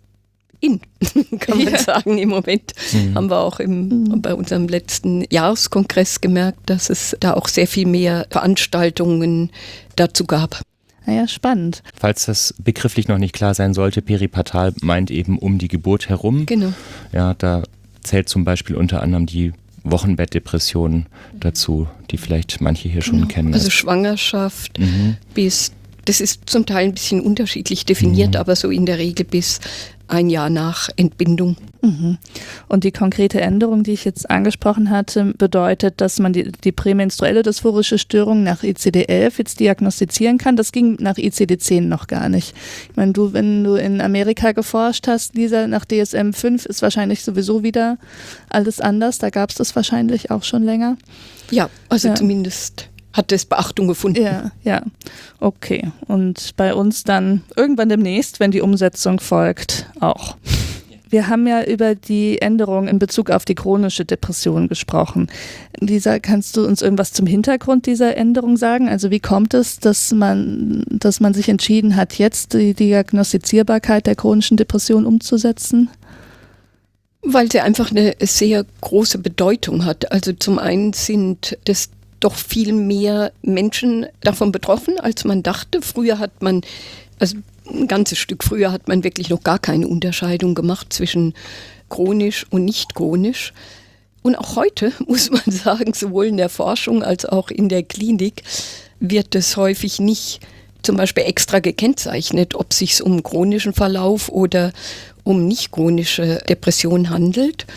in, kann man ja. sagen, im Moment. Mhm. Haben wir auch im, mhm. bei unserem letzten Jahreskongress gemerkt, dass es da auch sehr viel mehr Veranstaltungen dazu gab. Naja, spannend. Falls das begrifflich noch nicht klar sein sollte, peripartal meint eben um die Geburt herum. Genau. Ja, da zählt zum Beispiel unter anderem die Wochenbettdepression dazu, die vielleicht manche hier schon genau. kennen. Also Schwangerschaft mhm. bis, das ist zum Teil ein bisschen unterschiedlich definiert, mhm. aber so in der Regel bis ein Jahr nach Entbindung. Mhm. Und die konkrete Änderung, die ich jetzt angesprochen hatte, bedeutet, dass man die, die prämenstruelle dysphorische Störung nach I C D elf jetzt diagnostizieren kann. Das ging nach I C D zehn noch gar nicht. Ich meine, du, wenn du in Amerika geforscht hast, Lisa, nach D S M fünf ist wahrscheinlich sowieso wieder alles anders. Da gab es das wahrscheinlich auch schon länger. Ja, also ja. zumindest hat es Beachtung gefunden. Ja, ja, okay. Und bei uns dann irgendwann demnächst, wenn die Umsetzung folgt, auch. Wir haben ja über die Änderung in Bezug auf die chronische Depression gesprochen. Lisa, kannst du uns irgendwas zum Hintergrund dieser Änderung sagen? Also wie kommt es, dass man, dass man sich entschieden hat, jetzt die Diagnostizierbarkeit der chronischen Depression umzusetzen? Weil sie einfach eine sehr große Bedeutung hat. Also zum einen sind das doch viel mehr Menschen davon betroffen, als man dachte. Früher hat man, also ein ganzes Stück früher hat man wirklich noch gar keine Unterscheidung gemacht zwischen chronisch und nicht chronisch. Und auch heute, muss man sagen, sowohl in der Forschung als auch in der Klinik wird es häufig nicht zum Beispiel extra gekennzeichnet, ob es sich um chronischen Verlauf oder um nicht chronische Depression handelt.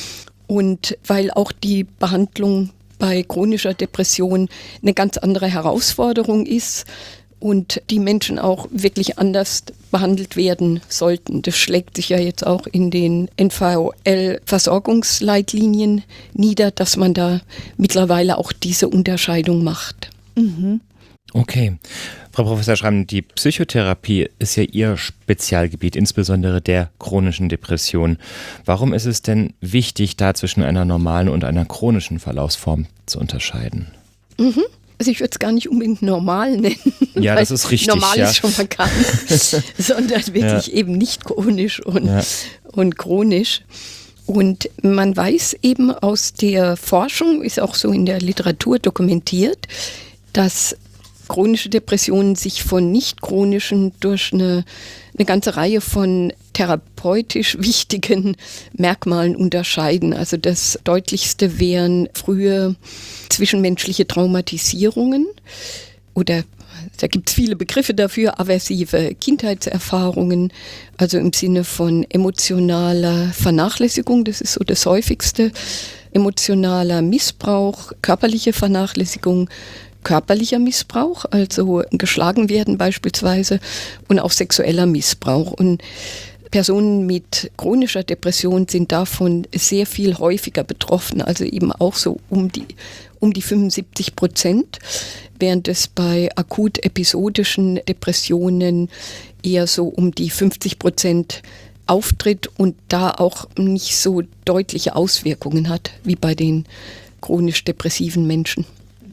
Und weil auch die Behandlung bei chronischer Depression eine ganz andere Herausforderung ist und die Menschen auch wirklich anders behandelt werden sollten. Das schlägt sich ja jetzt auch in den N V O L-Versorgungsleitlinien nieder, dass man da mittlerweile auch diese Unterscheidung macht. Mhm. Okay. Frau Professor Schramm, die Psychotherapie ist ja Ihr Spezialgebiet, insbesondere der chronischen Depression. Warum ist es denn wichtig, da zwischen einer normalen und einer chronischen Verlaufsform zu unterscheiden? Mhm. Also ich würde es gar nicht unbedingt normal nennen. Ja, das ist richtig. Normal ja. ist schon mal gar nicht, sondern wirklich ja. eben nicht chronisch und, ja. und chronisch. Und man weiß eben aus der Forschung, ist auch so in der Literatur dokumentiert, dass chronische Depressionen sich von nicht chronischen durch eine, eine ganze Reihe von therapeutisch wichtigen Merkmalen unterscheiden. Also das deutlichste wären frühe zwischenmenschliche Traumatisierungen oder da gibt es viele Begriffe dafür, aversive Kindheitserfahrungen, also im Sinne von emotionaler Vernachlässigung, das ist so das häufigste, emotionaler Missbrauch, körperliche Vernachlässigung, körperlicher Missbrauch, also geschlagen werden beispielsweise, und auch sexueller Missbrauch. Und Personen mit chronischer Depression sind davon sehr viel häufiger betroffen, also eben auch so um die, um die fünfundsiebzig Prozent, während es bei akut episodischen Depressionen eher so um die fünfzig Prozent auftritt und da auch nicht so deutliche Auswirkungen hat wie bei den chronisch depressiven Menschen.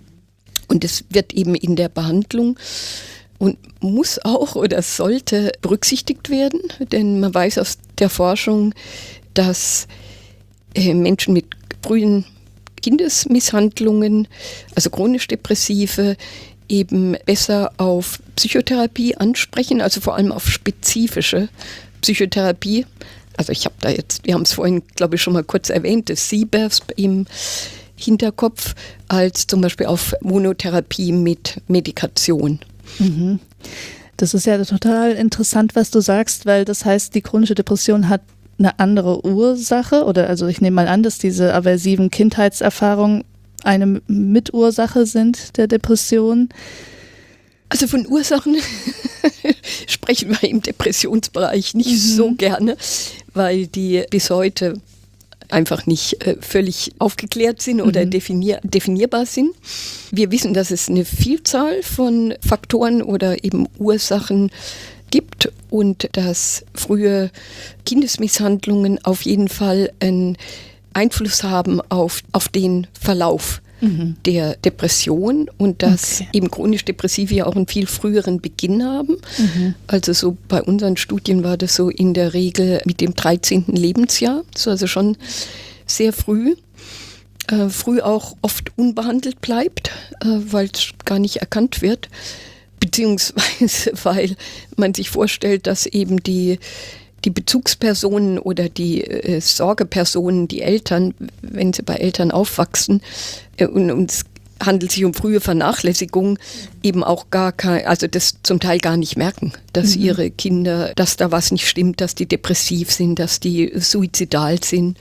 Und es wird eben in der Behandlung und muss auch oder sollte berücksichtigt werden, denn man weiß aus der Forschung, dass äh, Menschen mit frühen Kindesmisshandlungen, also chronisch Depressive, eben besser auf Psychotherapie ansprechen, also vor allem auf spezifische Psychotherapie. Also ich habe da jetzt, wir haben es vorhin, glaube ich, schon mal kurz erwähnt, das C B A F S im Hinterkopf, als zum Beispiel auf Monotherapie mit Medikation. Mhm. Das ist ja total interessant, was du sagst, weil das heißt, die chronische Depression hat eine andere Ursache, oder also ich nehme mal an, dass diese aversiven Kindheitserfahrungen eine Mitursache sind der Depression. Also von Ursachen sprechen wir im Depressionsbereich nicht mhm. so gerne, weil die bis heute einfach nicht äh, völlig aufgeklärt sind oder mhm. definier- definierbar sind. Wir wissen, dass es eine Vielzahl von Faktoren oder eben Ursachen gibt und dass frühe Kindesmisshandlungen auf jeden Fall einen Einfluss haben auf, auf den Verlauf mhm. der Depression und dass okay. eben chronisch Depressive ja auch einen viel früheren Beginn haben. Mhm. Also so bei unseren Studien war das so in der Regel mit dem dreizehnten Lebensjahr, so also schon sehr früh. Äh, früh auch oft unbehandelt bleibt, äh, weil es gar nicht erkannt wird. Beziehungsweise, weil man sich vorstellt, dass eben die, die Bezugspersonen oder die äh, Sorgepersonen, die Eltern, wenn sie bei Eltern aufwachsen, äh, und, und es handelt sich um frühe Vernachlässigung, eben auch gar kein, also das zum Teil gar nicht merken, dass mhm. ihre Kinder, dass da was nicht stimmt, dass die depressiv sind, dass die suizidal sind.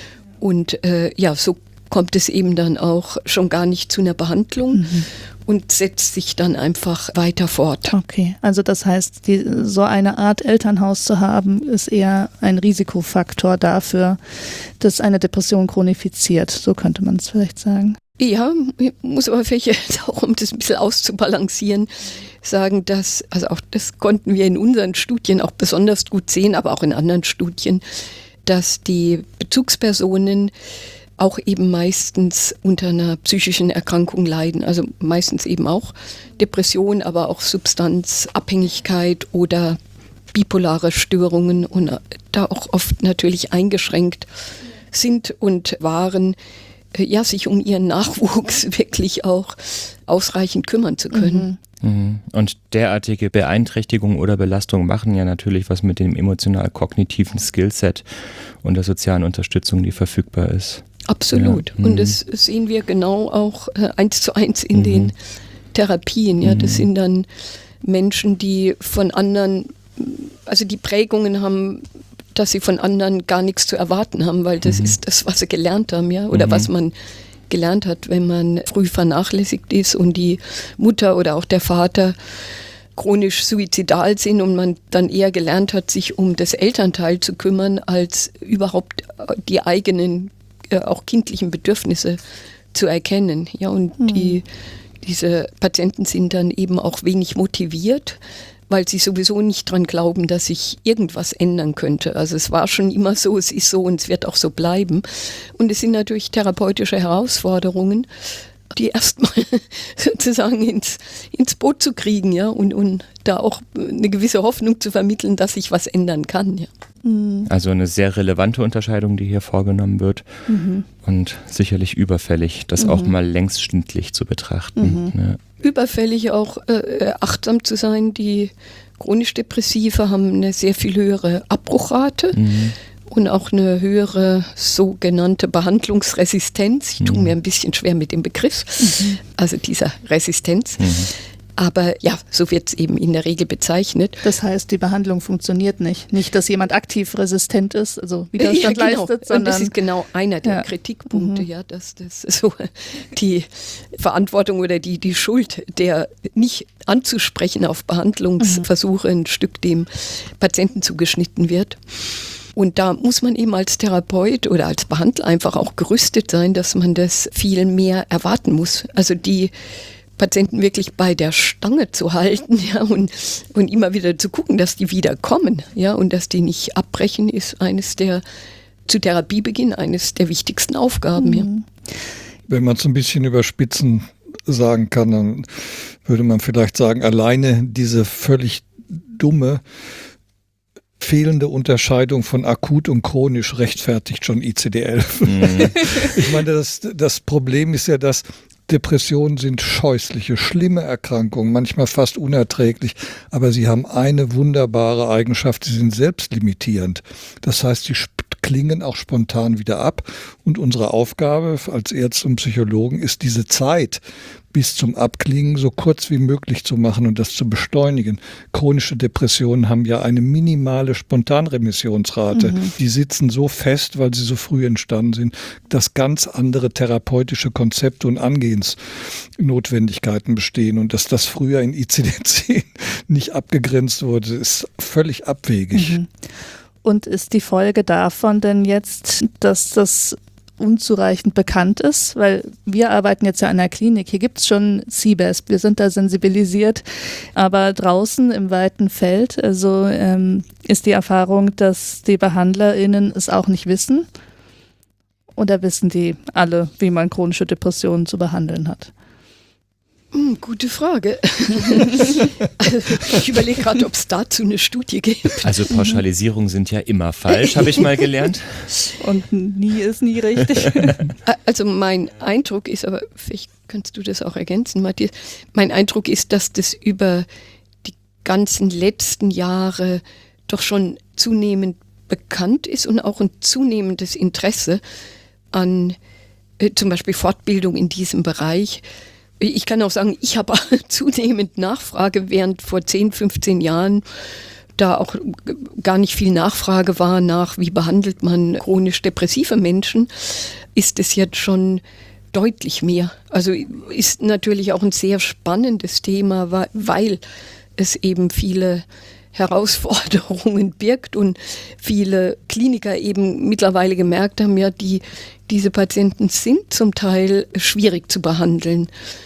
Und äh, ja, so kommt es eben dann auch schon gar nicht zu einer Behandlung. Mhm. Und setzt sich dann einfach weiter fort. Okay, also das heißt, die, so eine Art Elternhaus zu haben, ist eher ein Risikofaktor dafür, dass eine Depression chronifiziert. So könnte man es vielleicht sagen. Ja, ich muss aber vielleicht jetzt auch, um das ein bisschen auszubalancieren, sagen, dass, also auch das konnten wir in unseren Studien auch besonders gut sehen, aber auch in anderen Studien, dass die Bezugspersonen auch eben meistens unter einer psychischen Erkrankung leiden. Also meistens eben auch Depression, aber auch Substanzabhängigkeit oder bipolare Störungen und da auch oft natürlich eingeschränkt sind und waren, ja, sich um ihren Nachwuchs wirklich auch ausreichend kümmern zu können. Mhm. Und derartige Beeinträchtigungen oder Belastungen machen ja natürlich was mit dem emotional-kognitiven Skillset und der sozialen Unterstützung, die verfügbar ist. Absolut. Ja. Und das sehen wir genau auch äh, eins zu eins in mhm. den Therapien. Ja, das mhm. sind dann Menschen, die von anderen, also die Prägungen haben, dass sie von anderen gar nichts zu erwarten haben, weil das mhm. ist das, was sie gelernt haben, ja, oder mhm. was man gelernt hat, wenn man früh vernachlässigt ist und die Mutter oder auch der Vater chronisch suizidal sind und man dann eher gelernt hat, sich um das Elternteil zu kümmern, als überhaupt die eigenen auch kindlichen Bedürfnisse zu erkennen. Ja, und mhm. die, diese Patienten sind dann eben auch wenig motiviert, weil sie sowieso nicht dran glauben, dass sich irgendwas ändern könnte. Also es war schon immer so, es ist so und es wird auch so bleiben. Und es sind natürlich therapeutische Herausforderungen, die erstmal sozusagen ins, ins Boot zu kriegen, ja, und, und da auch eine gewisse Hoffnung zu vermitteln, dass sich was ändern kann, ja. Also eine sehr relevante Unterscheidung, die hier vorgenommen wird Mhm. und sicherlich überfällig, das Mhm. auch mal längsstündlich zu betrachten. Mhm. Ne? Überfällig auch äh, achtsam zu sein. Die chronisch Depressive haben eine sehr viel höhere Abbruchrate Mhm. und auch eine höhere sogenannte Behandlungsresistenz. Ich tue Mhm. mir ein bisschen schwer mit dem Begriff, also dieser Resistenz. Mhm. Aber ja, so wird es eben in der Regel bezeichnet. Das heißt, die Behandlung funktioniert nicht. Nicht, dass jemand aktiv resistent ist, also Widerstand Ja, genau. leistet, Und sondern das ist genau einer der Ja. Kritikpunkte, Mhm. ja, dass das so die Verantwortung oder die, die Schuld der nicht anzusprechen auf Behandlungsversuche ein Stück dem Patienten zugeschnitten wird. Und da muss man eben als Therapeut oder als Behandler einfach auch gerüstet sein, dass man das viel mehr erwarten muss. Also die Patienten wirklich bei der Stange zu halten, ja, und, und immer wieder zu gucken, dass die wieder kommen, ja, und dass die nicht abbrechen, ist eines der, zu Therapiebeginn, eines der wichtigsten Aufgaben, ja. Wenn man es ein bisschen überspitzen sagen kann, dann würde man vielleicht sagen, alleine diese völlig dumme, fehlende Unterscheidung von akut und chronisch rechtfertigt schon I C D elf. Mhm. Ich meine, das, das Problem ist ja, dass Depressionen sind scheußliche, schlimme Erkrankungen, manchmal fast unerträglich, aber sie haben eine wunderbare Eigenschaft, sie sind selbstlimitierend. Das heißt, sie klingen auch spontan wieder ab und unsere Aufgabe als Ärzte und Psychologen ist, diese Zeit bis zum Abklingen so kurz wie möglich zu machen und das zu beschleunigen. Chronische Depressionen haben ja eine minimale Spontanremissionsrate. Mhm. Die sitzen so fest, weil sie so früh entstanden sind, dass ganz andere therapeutische Konzepte und Angehensnotwendigkeiten bestehen. Und dass das früher in I C D zehn nicht abgegrenzt wurde, ist völlig abwegig. Mhm. Und ist die Folge davon denn jetzt, dass das unzureichend bekannt ist? Weil wir arbeiten jetzt ja in der Klinik, hier gibt es schon C B E S P, wir sind da sensibilisiert, aber draußen im weiten Feld, also ähm, ist die Erfahrung, dass die BehandlerInnen es auch nicht wissen, oder wissen die alle, wie man chronische Depressionen zu behandeln hat? Hm, gute Frage. Also, ich überlege gerade, ob es dazu eine Studie gibt. Also Pauschalisierungen sind ja immer falsch, habe ich mal gelernt. Und nie ist nie richtig. Also mein Eindruck ist, aber vielleicht kannst du das auch ergänzen, Matthias, mein Eindruck ist, dass das über die ganzen letzten Jahre doch schon zunehmend bekannt ist und auch ein zunehmendes Interesse an äh, zum Beispiel Fortbildung in diesem Bereich. Ich kann auch sagen, ich habe zunehmend Nachfrage, während vor zehn, fünfzehn Jahren da auch gar nicht viel Nachfrage war nach, wie behandelt man chronisch depressive Menschen, ist es jetzt schon deutlich mehr. Also ist natürlich auch ein sehr spannendes Thema, weil es eben viele Herausforderungen birgt und viele Kliniker eben mittlerweile gemerkt haben, ja, die, diese Patienten sind zum Teil schwierig zu behandeln.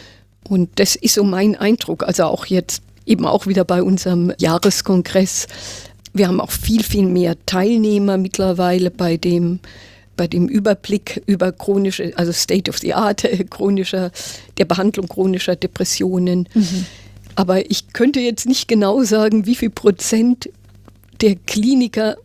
Und das ist so mein Eindruck, also auch jetzt eben auch wieder bei unserem Jahreskongress. Wir haben auch viel, viel mehr Teilnehmer mittlerweile bei dem, bei dem Überblick über chronische, also State of the Art, chronischer, der Behandlung chronischer Depressionen. Mhm. Aber ich könnte jetzt nicht genau sagen, wie viel Prozent der Kliniker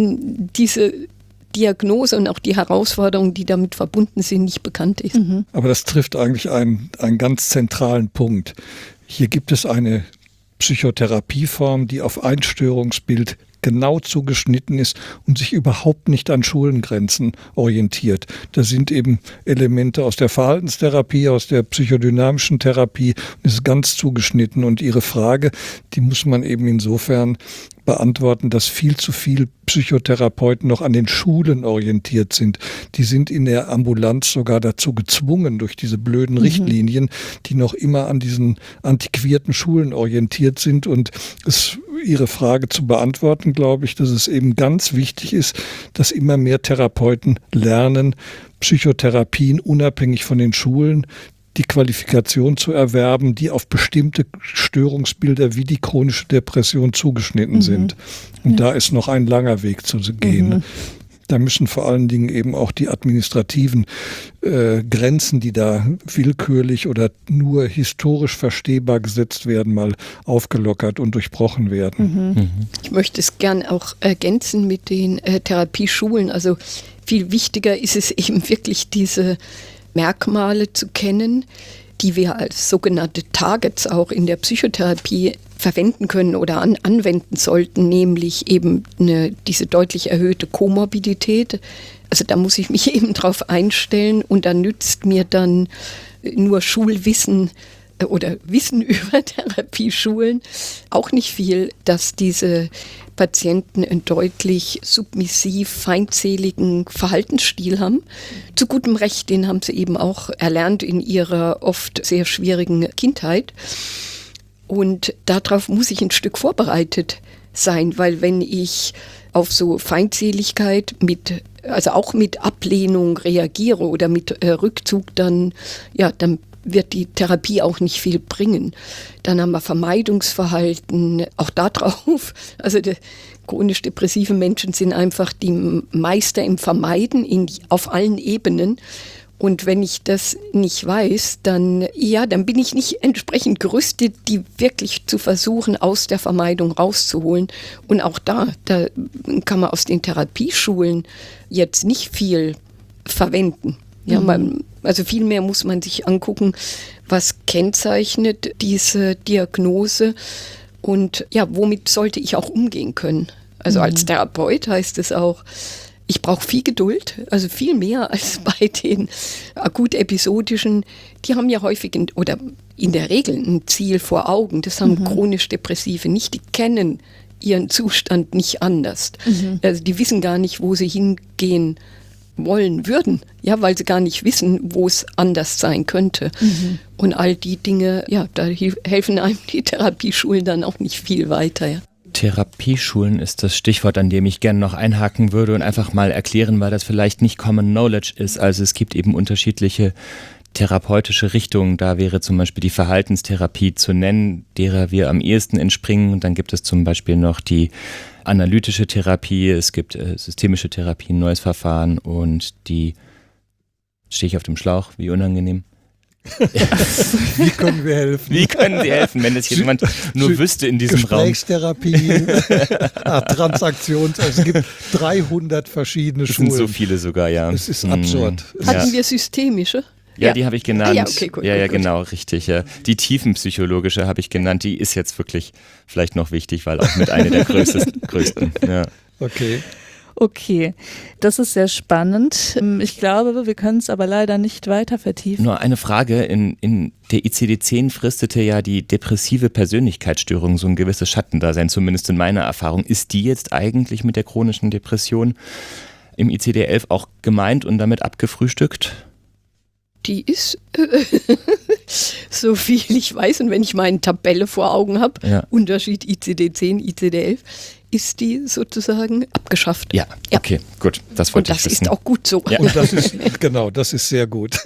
diese Diagnose und auch die Herausforderungen, die damit verbunden sind, nicht bekannt ist. Mhm. Aber das trifft eigentlich einen, einen ganz zentralen Punkt. Hier gibt es eine Psychotherapieform, die auf ein Störungsbild genau zugeschnitten ist und sich überhaupt nicht an Schulengrenzen orientiert. Da sind eben Elemente aus der Verhaltenstherapie, aus der psychodynamischen Therapie und ist ganz zugeschnitten. Und Ihre Frage, die muss man eben insofern beantworten, dass viel zu viel Psychotherapeuten noch an den Schulen orientiert sind. Die sind in der Ambulanz sogar dazu gezwungen, durch diese blöden Richtlinien, die noch immer an diesen antiquierten Schulen orientiert sind. Und es, Ihre Frage zu beantworten, glaube ich, dass es eben ganz wichtig ist, dass immer mehr Therapeuten lernen, Psychotherapien unabhängig von den Schulen die Qualifikation zu erwerben, die auf bestimmte Störungsbilder wie die chronische Depression zugeschnitten mhm. sind. Und ja. da ist noch ein langer Weg zu gehen. Mhm. Da müssen vor allen Dingen eben auch die administrativen äh, Grenzen, die da willkürlich oder nur historisch verstehbar gesetzt werden, mal aufgelockert und durchbrochen werden. Mhm. Mhm. Ich möchte es gern auch ergänzen mit den äh, Therapieschulen. Also viel wichtiger ist es eben wirklich, diese Merkmale zu kennen, die wir als sogenannte Targets auch in der Psychotherapie verwenden können oder an, anwenden sollten, nämlich eben eine, diese deutlich erhöhte Komorbidität. Also da muss ich mich eben drauf einstellen und da nützt mir dann nur Schulwissen oder Wissen über Therapieschulen auch nicht viel, dass diese Patienten einen deutlich submissiv, feindseligen Verhaltensstil haben. Zu gutem Recht, den haben sie eben auch erlernt in ihrer oft sehr schwierigen Kindheit. Und darauf muss ich ein Stück vorbereitet sein, weil wenn ich auf so Feindseligkeit mit, also auch mit Ablehnung reagiere oder mit äh, Rückzug, dann, ja, dann wird die Therapie auch nicht viel bringen. Dann haben wir Vermeidungsverhalten, auch darauf. Also die chronisch depressive Menschen sind einfach die Meister im Vermeiden in, auf allen Ebenen. Und wenn ich das nicht weiß, dann, ja, dann bin ich nicht entsprechend gerüstet, die wirklich zu versuchen, aus der Vermeidung rauszuholen. Und auch da, da kann man aus den Therapieschulen jetzt nicht viel verwenden. Ja, man, also viel mehr muss man sich angucken, was kennzeichnet diese Diagnose und ja, womit sollte ich auch umgehen können. Also mhm. als Therapeut heißt es auch, ich brauche viel Geduld, also viel mehr als bei den akut-episodischen. Die haben ja häufig in, oder in der Regel ein Ziel vor Augen. Das haben mhm. chronisch Depressive nicht. Die kennen ihren Zustand nicht anders. Mhm. Also die wissen gar nicht, wo sie hingehen wollen würden, ja, weil sie gar nicht wissen, wo es anders sein könnte. Mhm. Und all die Dinge, ja, da helfen einem die Therapieschulen dann auch nicht viel weiter. Ja. Therapieschulen ist das Stichwort, an dem ich gerne noch einhaken würde und einfach mal erklären, weil das vielleicht nicht Common Knowledge ist. Also es gibt eben unterschiedliche therapeutische Richtungen. Da wäre zum Beispiel die Verhaltenstherapie zu nennen, derer wir am ehesten entspringen. Und dann gibt es zum Beispiel noch die analytische Therapie, es gibt äh, systemische Therapie, ein neues Verfahren und die, stehe ich auf dem Schlauch, wie unangenehm. Wie können wir helfen? Wie können Sie helfen, wenn das jemand nur wüsste in diesem Raum? Gesprächstherapie, Transaktions, also es gibt dreihundert verschiedene Schulen. Es sind so viele sogar, ja. Es ist absurd. Hm. Hatten wir systemische? Ja, ja, die habe ich genannt. Ah, ja, okay, gut, ja, gut, ja, gut. genau, richtig. Ja. Die tiefenpsychologische habe ich genannt, die ist jetzt wirklich vielleicht noch wichtig, weil auch mit einer der größten. größten ja. Okay. Okay, das ist sehr spannend. Ich glaube, wir können es aber leider nicht weiter vertiefen. Nur eine Frage, in, in der I C D zehn fristete ja die depressive Persönlichkeitsstörung so ein gewisses Schattendasein, zumindest in meiner Erfahrung. Ist die jetzt eigentlich mit der chronischen Depression im I C D elf auch gemeint und damit abgefrühstückt? Die ist, äh, so viel ich weiß, und wenn ich meine Tabelle vor Augen habe, ja. Unterschied I C D zehn, I C D elf, ist die sozusagen abgeschafft. Ja, ja. Okay, gut, das wollte und ich das wissen. ist auch gut so. Ja. Und das ist, genau, das ist sehr gut.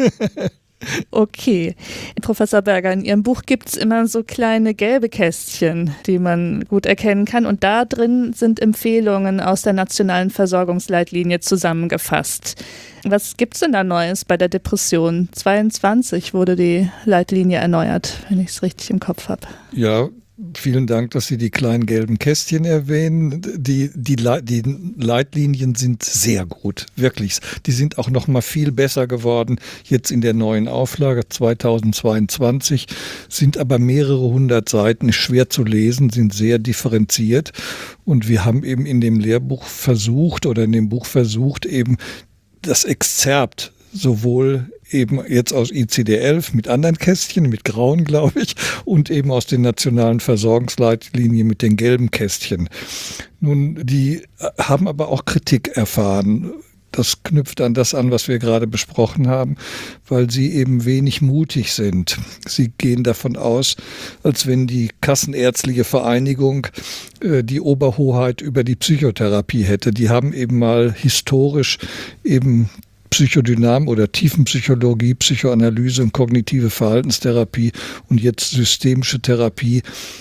Okay, Professor Berger, in Ihrem Buch gibt es immer so kleine gelbe Kästchen, die man gut erkennen kann, und da drin sind Empfehlungen aus der nationalen Versorgungsleitlinie zusammengefasst. Was gibt es denn da Neues bei der Depression? zweiundzwanzig wurde die Leitlinie erneuert, wenn ich es richtig im Kopf habe. Ja, vielen Dank, dass Sie die kleinen gelben Kästchen erwähnen. Die, die, die Leitlinien sind sehr gut, wirklich. Die sind auch noch mal viel besser geworden. Jetzt in der neuen Auflage zweitausendzweiundzwanzig sind aber mehrere hundert Seiten, ist schwer zu lesen, sind sehr differenziert. Und wir haben eben in dem Lehrbuch versucht oder in dem Buch versucht, eben das Exzerpt sowohl eben jetzt aus I C D elf mit anderen Kästchen, mit grauen, glaube ich, und eben aus den nationalen Versorgungsleitlinien mit den gelben Kästchen. Nun, die haben aber auch Kritik erfahren. Das knüpft an das an, was wir gerade besprochen haben, weil sie eben wenig mutig sind. Sie gehen davon aus, als wenn die Kassenärztliche Vereinigung äh, die Oberhoheit über die Psychotherapie hätte. Die haben eben mal historisch eben Psychodynam oder Tiefenpsychologie, Psychoanalyse und kognitive Verhaltenstherapie und jetzt systemische Therapie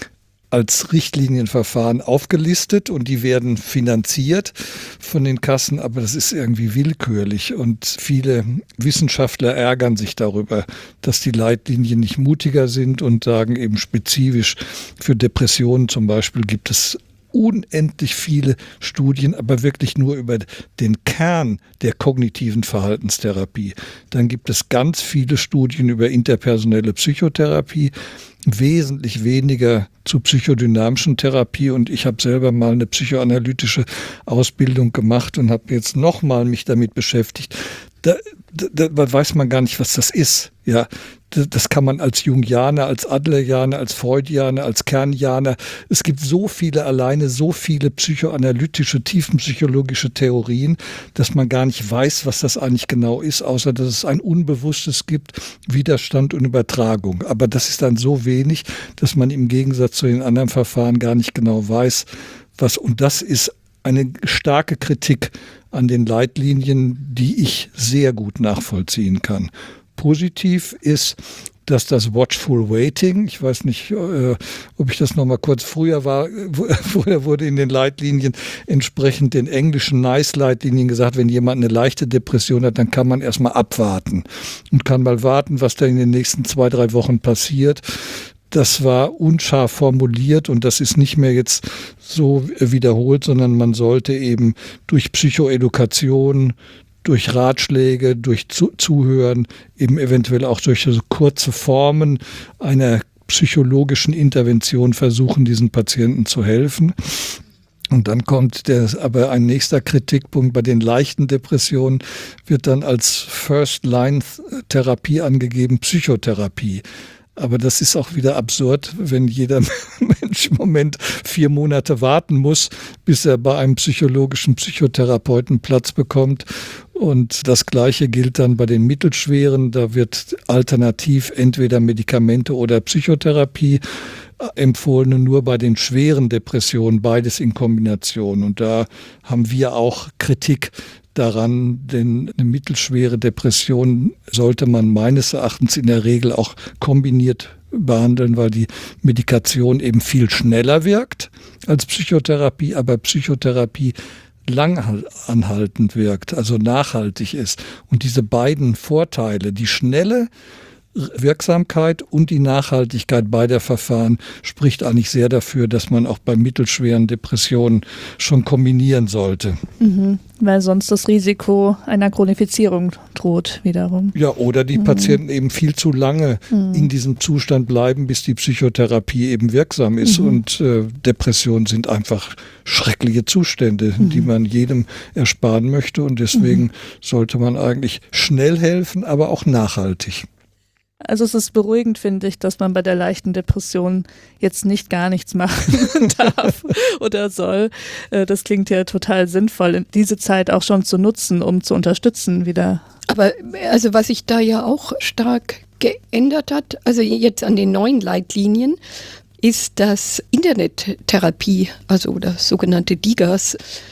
als Richtlinienverfahren aufgelistet und die werden finanziert von den Kassen, aber das ist irgendwie willkürlich und viele Wissenschaftler ärgern sich darüber, dass die Leitlinien nicht mutiger sind und sagen eben spezifisch für Depressionen zum Beispiel gibt es unendlich viele Studien, aber wirklich nur über den Kern der kognitiven Verhaltenstherapie. Dann gibt es ganz viele Studien über interpersonelle Psychotherapie, wesentlich weniger zu psychodynamischen Therapie und ich habe selber mal eine psychoanalytische Ausbildung gemacht und habe jetzt nochmal mich damit beschäftigt. Da, da, da weiß man gar nicht, was das ist. Ja, das kann man als Jungianer, als Adlerianer, als Freudianer, als Kernianer. Es gibt so viele alleine, so viele psychoanalytische, tiefenpsychologische Theorien, dass man gar nicht weiß, was das eigentlich genau ist, außer dass es ein Unbewusstes gibt, Widerstand und Übertragung. Aber das ist dann so wenig, dass man im Gegensatz zu den anderen Verfahren gar nicht genau weiß, was. Und das ist eine starke Kritik an den Leitlinien, die ich sehr gut nachvollziehen kann. Positiv ist, dass das Watchful Waiting, ich weiß nicht, äh, ob ich das nochmal kurz früher war, früher wurde in den Leitlinien entsprechend den englischen NICE-Leitlinien gesagt, wenn jemand eine leichte Depression hat, dann kann man erstmal abwarten und kann mal warten, was da in den nächsten zwei, drei Wochen passiert. Das war unscharf formuliert und das ist nicht mehr jetzt so wiederholt, sondern man sollte eben durch Psychoedukation, durch Ratschläge, durch Zuhören, eben eventuell auch durch so kurze Formen einer psychologischen Intervention versuchen, diesen Patienten zu helfen. Und dann kommt der, aber ein nächster Kritikpunkt bei den leichten Depressionen wird dann als First-Line-Therapie angegeben, Psychotherapie. Aber das ist auch wieder absurd, wenn jeder Mensch im Moment vier Monate warten muss, bis er bei einem psychologischen Psychotherapeuten Platz bekommt. Und das Gleiche gilt dann bei den Mittelschweren. Da wird alternativ entweder Medikamente oder Psychotherapie empfohlen, nur bei den schweren Depressionen, beides in Kombination. Und da haben wir auch Kritik daran, denn eine mittelschwere Depression sollte man meines Erachtens in der Regel auch kombiniert behandeln, weil die Medikation eben viel schneller wirkt als Psychotherapie, aber Psychotherapie lang anhaltend wirkt, also nachhaltig ist. Und diese beiden Vorteile, die schnelle Wirksamkeit und die Nachhaltigkeit beider Verfahren spricht eigentlich sehr dafür, dass man auch bei mittelschweren Depressionen schon kombinieren sollte. Mhm, weil sonst das Risiko einer Chronifizierung droht wiederum. Ja, oder die mhm. Patienten eben viel zu lange mhm. in diesem Zustand bleiben, bis die Psychotherapie eben wirksam ist. Mhm. Und äh, Depressionen sind einfach schreckliche Zustände, mhm. die man jedem ersparen möchte. Und deswegen mhm. sollte man eigentlich schnell helfen, aber auch nachhaltig. Also es ist beruhigend, finde ich, dass man bei der leichten Depression jetzt nicht gar nichts machen darf oder soll. Das klingt ja total sinnvoll, diese Zeit auch schon zu nutzen, um zu unterstützen wieder. Aber also was sich da ja auch stark geändert hat, also jetzt an den neuen Leitlinien, ist, dass Internettherapie, also oder sogenannte D I G As,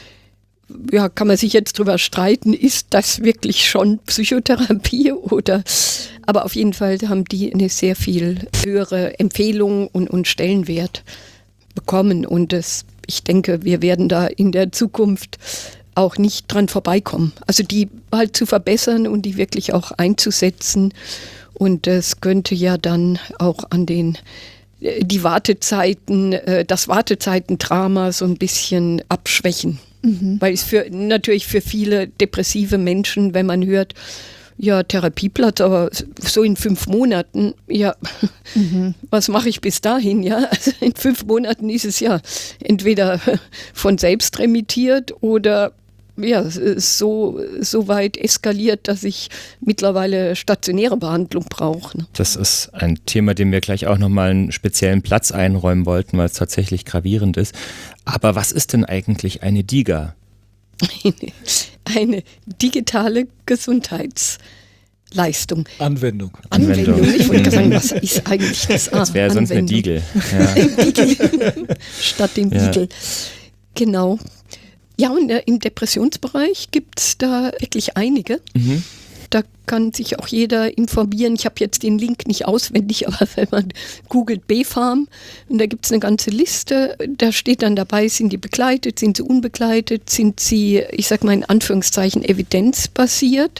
ja, kann man sich jetzt drüber streiten, ist das wirklich schon Psychotherapie oder, aber auf jeden Fall haben die eine sehr viel höhere Empfehlung und, und Stellenwert bekommen und das, ich denke, wir werden da in der Zukunft auch nicht dran vorbeikommen. Also die halt zu verbessern und die wirklich auch einzusetzen und das könnte ja dann auch an den die Wartezeiten, das Wartezeitendrama so ein bisschen abschwächen. Mhm. Weil es für natürlich für viele depressive Menschen, wenn man hört, ja, Therapieplatz, aber so in fünf Monaten, ja, mhm. was mache ich bis dahin, ja? Also in fünf Monaten ist es ja entweder von selbst remittiert oder ja, so, so weit eskaliert, dass ich mittlerweile stationäre Behandlung brauche. Ne? Das ist ein Thema, dem wir gleich auch nochmal einen speziellen Platz einräumen wollten, weil es tatsächlich gravierend ist. Aber was ist denn eigentlich eine D I G A? Eine, eine digitale Gesundheitsleistung. Anwendung. Anwendung. Anwendung. Ich wollte sagen, was ist eigentlich das? Ah, das wäre sonst eine Diegel. Ja. Diegel. Statt dem ja. Diegel. Genau. Ja, und im Depressionsbereich gibt es da wirklich einige. Mhm. da kann sich auch jeder informieren. Ich habe jetzt den Link nicht auswendig, aber wenn man googelt B-Farm, und da gibt es eine ganze Liste, da steht dann dabei, sind die begleitet, sind sie unbegleitet, sind sie, ich sage mal in Anführungszeichen, evidenzbasiert.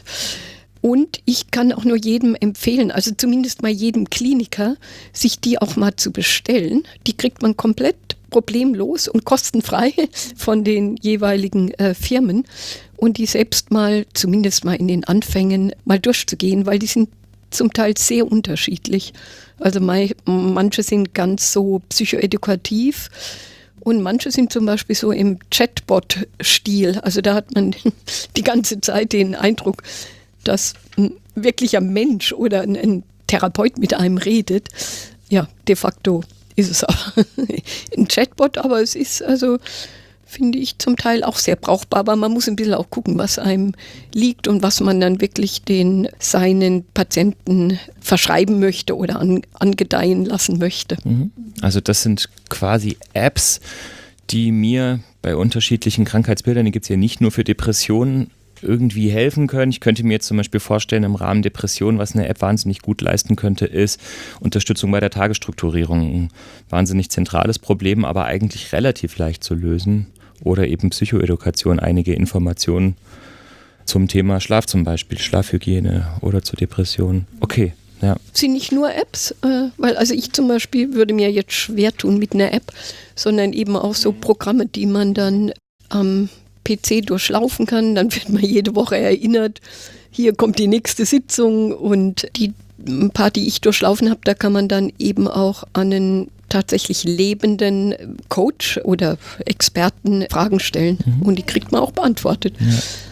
Und ich kann auch nur jedem empfehlen, also zumindest mal jedem Kliniker, sich die auch mal zu bestellen. Die kriegt man komplett problemlos und kostenfrei von den jeweiligen äh, Firmen. Und die selbst mal, zumindest mal in den Anfängen, mal durchzugehen, weil die sind zum Teil sehr unterschiedlich. Also mei, manche sind ganz so psychoedukativ und manche sind zum Beispiel so im Chatbot-Stil. Also da hat man die ganze Zeit den Eindruck, dass ein wirklicher Mensch oder ein, ein Therapeut mit einem redet. Ja, de facto ist es aber ein Chatbot, aber es ist also, finde ich, zum Teil auch sehr brauchbar. Aber man muss ein bisschen auch gucken, was einem liegt und was man dann wirklich den seinen Patienten verschreiben möchte oder an, angedeihen lassen möchte. Also das sind quasi Apps, die mir bei unterschiedlichen Krankheitsbildern, die gibt es ja nicht nur für Depressionen, irgendwie helfen können. Ich könnte mir jetzt zum Beispiel vorstellen, im Rahmen Depression, was eine App wahnsinnig gut leisten könnte, ist Unterstützung bei der Tagesstrukturierung. Ein wahnsinnig zentrales Problem, aber eigentlich relativ leicht zu lösen. Oder eben Psychoedukation, einige Informationen zum Thema Schlaf zum Beispiel, Schlafhygiene oder zur Depression. Okay, ja. Sind nicht nur Apps, äh, weil also ich zum Beispiel würde mir jetzt schwer tun mit einer App, sondern eben auch so Programme, die man dann am P C durchlaufen kann, dann wird man jede Woche erinnert, hier kommt die nächste Sitzung und die ein paar, die ich durchlaufen habe, da kann man dann eben auch an einen tatsächlich lebenden Coach oder Experten Fragen stellen mhm. und die kriegt man auch beantwortet. Ja.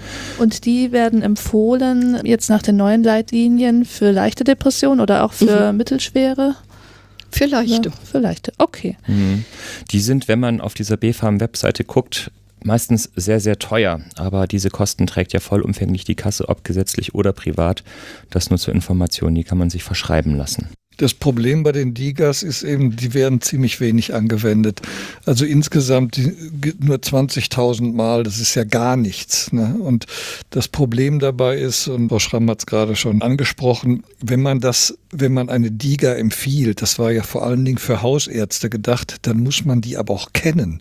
Und die werden empfohlen jetzt nach den neuen Leitlinien für leichte Depression oder auch für mhm. mittelschwere? Für leichte. Ja, für leichte, okay. Mhm. Die sind, wenn man auf dieser B-Farm-Webseite guckt, meistens sehr, sehr teuer, aber diese Kosten trägt ja vollumfänglich die Kasse, ob gesetzlich oder privat. Das nur zur Information, die kann man sich verschreiben lassen. Das Problem bei den Digas ist eben, die werden ziemlich wenig angewendet. Also insgesamt nur zwanzigtausend Mal, das ist ja gar nichts. Ne? Und das Problem dabei ist, und Frau Schramm hat es gerade schon angesprochen, wenn man das, wenn man eine Diga empfiehlt, das war ja vor allen Dingen für Hausärzte gedacht, dann muss man die aber auch kennen.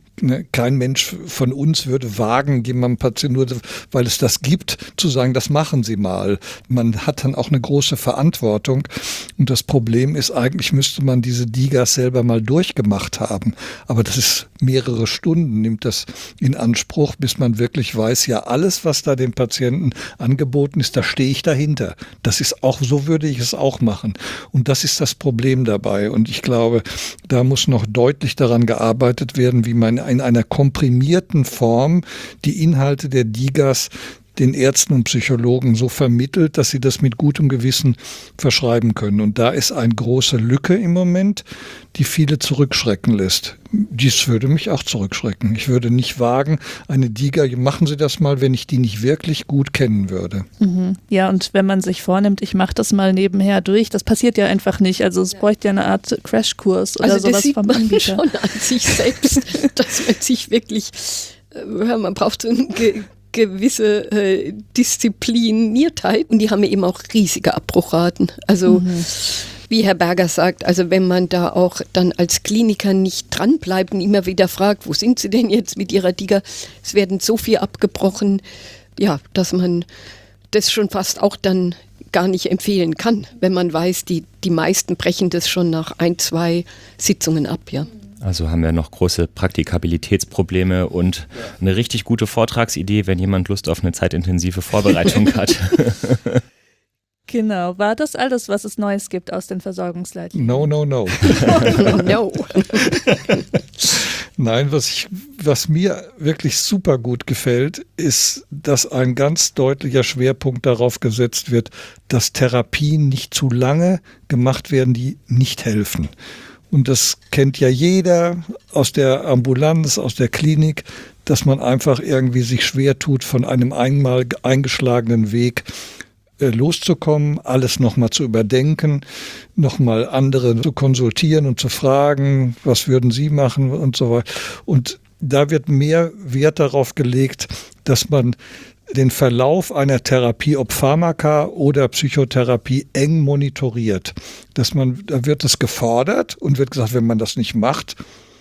Kein Mensch von uns würde wagen, jemandem Patienten nur, weil es das gibt, zu sagen, das machen Sie mal. Man hat dann auch eine große Verantwortung. Und das Problem ist, eigentlich müsste man diese Digas selber mal durchgemacht haben. Aber das ist mehrere Stunden, nimmt das in Anspruch, bis man wirklich weiß, ja, alles, was da dem Patienten angeboten ist, da stehe ich dahinter. Das ist auch, so würde ich es auch machen. Und das ist das Problem dabei. Und ich glaube, da muss noch deutlich daran gearbeitet werden, wie man in einer komprimierten Form die Inhalte der Digas den Ärzten und Psychologen so vermittelt, dass sie das mit gutem Gewissen verschreiben können. Und da ist eine große Lücke im Moment, die viele zurückschrecken lässt. Dies würde mich auch zurückschrecken. Ich würde nicht wagen, eine Diga, machen Sie das mal, wenn ich die nicht wirklich gut kennen würde. Mhm. Ja, und wenn man sich vornimmt, ich mache das mal nebenher durch, das passiert ja einfach nicht. Also es bräuchte ja eine Art Crashkurs oder also sowas vom Anbieter. Also das sieht man schon an sich selbst, dass man sich wirklich, äh, man braucht so ein Ge- gewisse äh, Diszipliniertheit und die haben eben auch riesige Abbruchraten. Also mhm. wie Herr Berger sagt, also wenn man da auch dann als Kliniker nicht dranbleibt und immer wieder fragt, wo sind Sie denn jetzt mit Ihrer Diga? Es werden so viel abgebrochen, ja, dass man das schon fast auch dann gar nicht empfehlen kann, wenn man weiß, die, die meisten brechen das schon nach ein, zwei Sitzungen ab, ja. Also haben wir noch große Praktikabilitätsprobleme und eine richtig gute Vortragsidee, wenn jemand Lust auf eine zeitintensive Vorbereitung hat. Genau. War das alles, was es Neues gibt aus den Versorgungsleitlinien? No, no, no. no. Nein, was, ich, was mir wirklich super gut gefällt, ist, dass ein ganz deutlicher Schwerpunkt darauf gesetzt wird, dass Therapien nicht zu lange gemacht werden, die nicht helfen. Und das kennt ja jeder aus der Ambulanz, aus der Klinik, dass man einfach irgendwie sich schwer tut, von einem einmal eingeschlagenen Weg äh, loszukommen, alles nochmal zu überdenken, nochmal andere zu konsultieren und zu fragen, was würden Sie machen und so weiter. Und da wird mehr Wert darauf gelegt, dass man den Verlauf einer Therapie, ob Pharmaka oder Psychotherapie, eng monitoriert. Dass man, da wird es gefordert und wird gesagt, wenn man das nicht macht,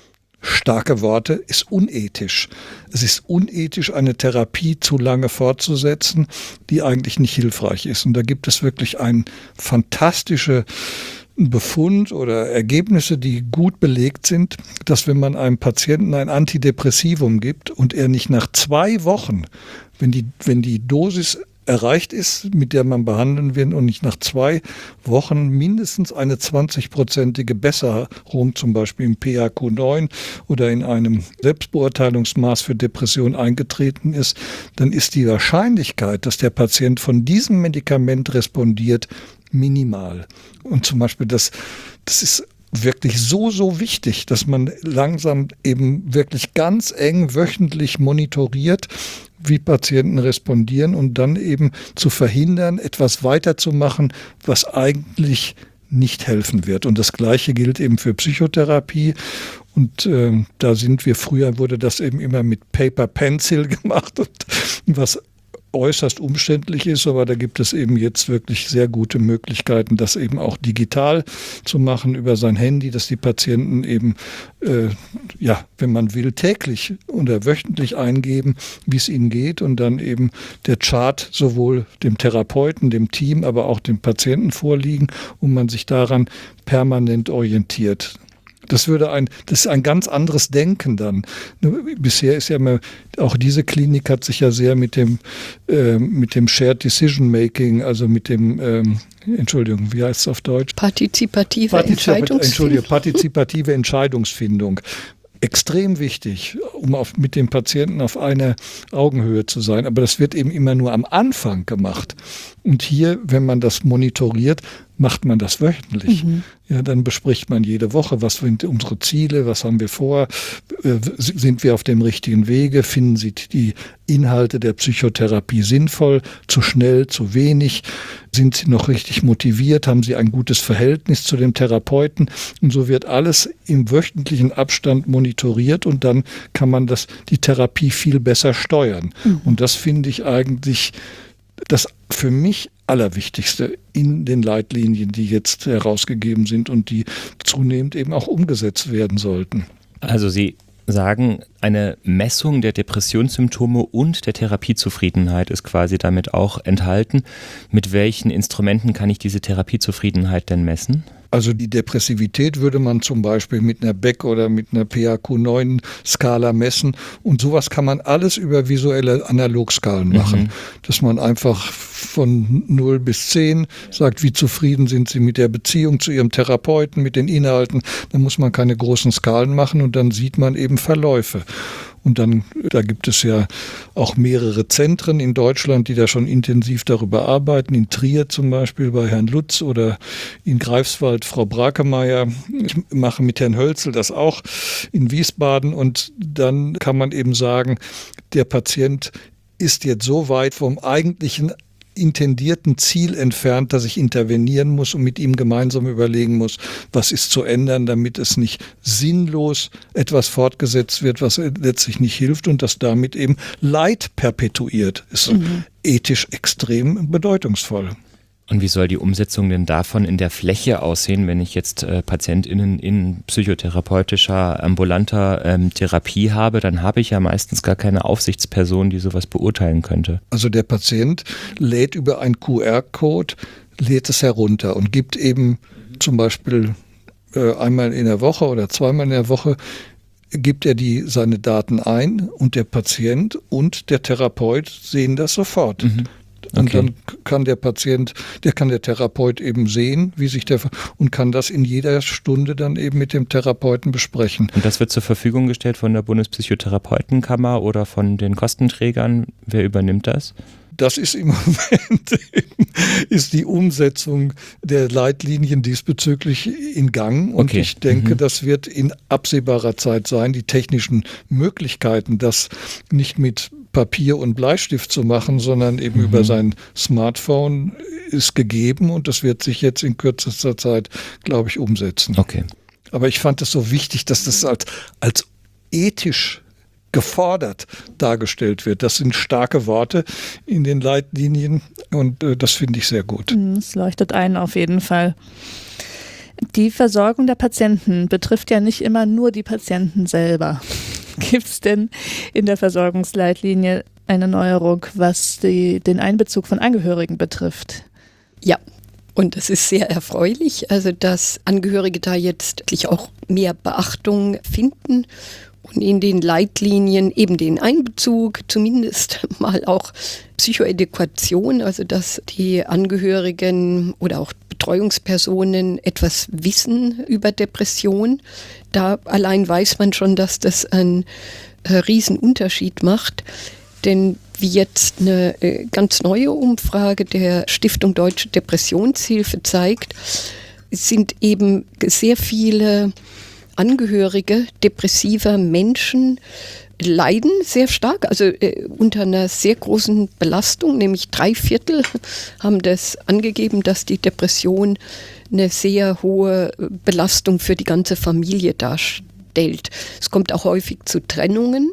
starke Worte, ist unethisch. Es ist unethisch, eine Therapie zu lange fortzusetzen, die eigentlich nicht hilfreich ist. Und da gibt es wirklich ein fantastische Befund oder Ergebnisse, die gut belegt sind, dass wenn man einem Patienten ein Antidepressivum gibt und er nicht nach zwei Wochen, wenn die, wenn die Dosis erreicht ist, mit der man behandeln will und nicht nach zwei Wochen mindestens eine zwanzigprozentige Besserung, zum Beispiel im P A Q neun oder in einem Selbstbeurteilungsmaß für Depression eingetreten ist, dann ist die Wahrscheinlichkeit, dass der Patient von diesem Medikament respondiert, minimal. Und zum Beispiel das, das ist wirklich so, so wichtig, dass man langsam eben wirklich ganz eng wöchentlich monitoriert, wie Patienten respondieren und dann eben zu verhindern, etwas weiterzumachen, was eigentlich nicht helfen wird. Und das Gleiche gilt eben für Psychotherapie. Und äh, da sind wir, früher wurde das eben immer mit Paper Pencil gemacht, und was äußerst umständlich ist, aber da gibt es eben jetzt wirklich sehr gute Möglichkeiten, das eben auch digital zu machen über sein Handy, dass die Patienten eben, äh, ja, wenn man will, täglich oder wöchentlich eingeben, wie es ihnen geht, und dann eben der Chart sowohl dem Therapeuten, dem Team, aber auch dem Patienten vorliegen und man sich daran permanent orientiert. Das würde ein, das ist ein ganz anderes Denken dann. Bisher ist ja immer, auch diese Klinik hat sich ja sehr mit dem, äh, mit dem Shared Decision Making, also mit dem, ähm, Entschuldigung, wie heißt es auf Deutsch? Partizipative Partizip- Entscheidungsfindung. Entschuldigung, partizipative Entscheidungsfindung. Extrem wichtig, um auf, mit dem Patienten auf einer Augenhöhe zu sein. Aber das wird eben immer nur am Anfang gemacht. Und hier, wenn man das monitoriert, macht man das wöchentlich. Mhm. Ja, dann bespricht man jede Woche, was sind unsere Ziele, was haben wir vor, äh, sind wir auf dem richtigen Wege, finden Sie die Inhalte der Psychotherapie sinnvoll, zu schnell, zu wenig, sind Sie noch richtig motiviert, haben Sie ein gutes Verhältnis zu dem Therapeuten, und so wird alles im wöchentlichen Abstand monitoriert und dann kann man das, die Therapie viel besser steuern. Mhm. Und das finde ich eigentlich das für mich Allerwichtigste in den Leitlinien, die jetzt herausgegeben sind und die zunehmend eben auch umgesetzt werden sollten. Also Sie sagen, eine Messung der Depressionssymptome und der Therapiezufriedenheit ist quasi damit auch enthalten. Mit welchen Instrumenten kann ich diese Therapiezufriedenheit denn messen? Also die Depressivität würde man zum Beispiel mit einer Beck oder mit einer P A Q neun Skala messen, und sowas kann man alles über visuelle Analogskalen machen, mhm. dass man einfach von null bis zehn sagt, wie zufrieden sind Sie mit der Beziehung zu Ihrem Therapeuten, mit den Inhalten. Da muss man keine großen Skalen machen und dann sieht man eben Verläufe. Und dann, da gibt es ja auch mehrere Zentren in Deutschland, die da schon intensiv darüber arbeiten. In Trier zum Beispiel bei Herrn Lutz oder in Greifswald Frau Brakemeyer. Ich mache mit Herrn Hölzel das auch in Wiesbaden. Und dann kann man eben sagen, der Patient ist jetzt so weit vom eigentlichen intendierten Ziel entfernt, dass ich intervenieren muss und mit ihm gemeinsam überlegen muss, was ist zu ändern, damit es nicht sinnlos etwas fortgesetzt wird, was letztlich nicht hilft und das damit eben Leid perpetuiert. Ist mhm. ethisch extrem bedeutungsvoll. Und wie soll die Umsetzung denn davon in der Fläche aussehen, wenn ich jetzt äh, PatientInnen in psychotherapeutischer, ambulanter ähm, Therapie habe? Dann habe ich ja meistens gar keine Aufsichtsperson, die sowas beurteilen könnte. Also der Patient lädt über einen Q R-Code, lädt es herunter und gibt eben zum Beispiel äh, einmal in der Woche oder zweimal in der Woche gibt er die, seine Daten ein, und der Patient und der Therapeut sehen das sofort. Mhm. Und okay. Dann kann der Patient, der kann der Therapeut eben sehen, wie sich der, und kann das in jeder Stunde dann eben mit dem Therapeuten besprechen. Und das wird zur Verfügung gestellt von der Bundespsychotherapeutenkammer oder von den Kostenträgern? Wer übernimmt das? Das ist im Moment ist die Umsetzung der Leitlinien diesbezüglich in Gang. Und okay. ich denke, mhm. das wird in absehbarer Zeit sein. Die technischen Möglichkeiten, das nicht mit Papier und Bleistift zu machen, sondern eben mhm. über sein Smartphone ist gegeben, und das wird sich jetzt in kürzester Zeit, glaube ich, umsetzen. Okay. Aber ich fand es so wichtig, dass das als, als ethisch gefordert dargestellt wird. Das sind starke Worte in den Leitlinien und äh, das finde ich sehr gut. Es leuchtet ein auf jeden Fall. Die Versorgung der Patienten betrifft ja nicht immer nur die Patienten selber. Gibt es denn in der Versorgungsleitlinie eine Neuerung, was die, den Einbezug von Angehörigen betrifft? Ja, und das ist sehr erfreulich, also dass Angehörige da jetzt wirklich auch mehr Beachtung finden und in den Leitlinien eben den Einbezug, zumindest mal auch Psychoedukation, also dass die Angehörigen oder auch Betreuungspersonen etwas wissen über Depression. Da allein weiß man schon, dass das einen äh, riesen Unterschied macht, denn wie jetzt eine äh, ganz neue Umfrage der Stiftung Deutsche Depressionshilfe zeigt, sind eben sehr viele Angehörige depressiver Menschen leiden sehr stark, also äh, unter einer sehr großen Belastung, nämlich drei Viertel haben das angegeben, dass die Depression eine sehr hohe Belastung für die ganze Familie darstellt. Es kommt auch häufig zu Trennungen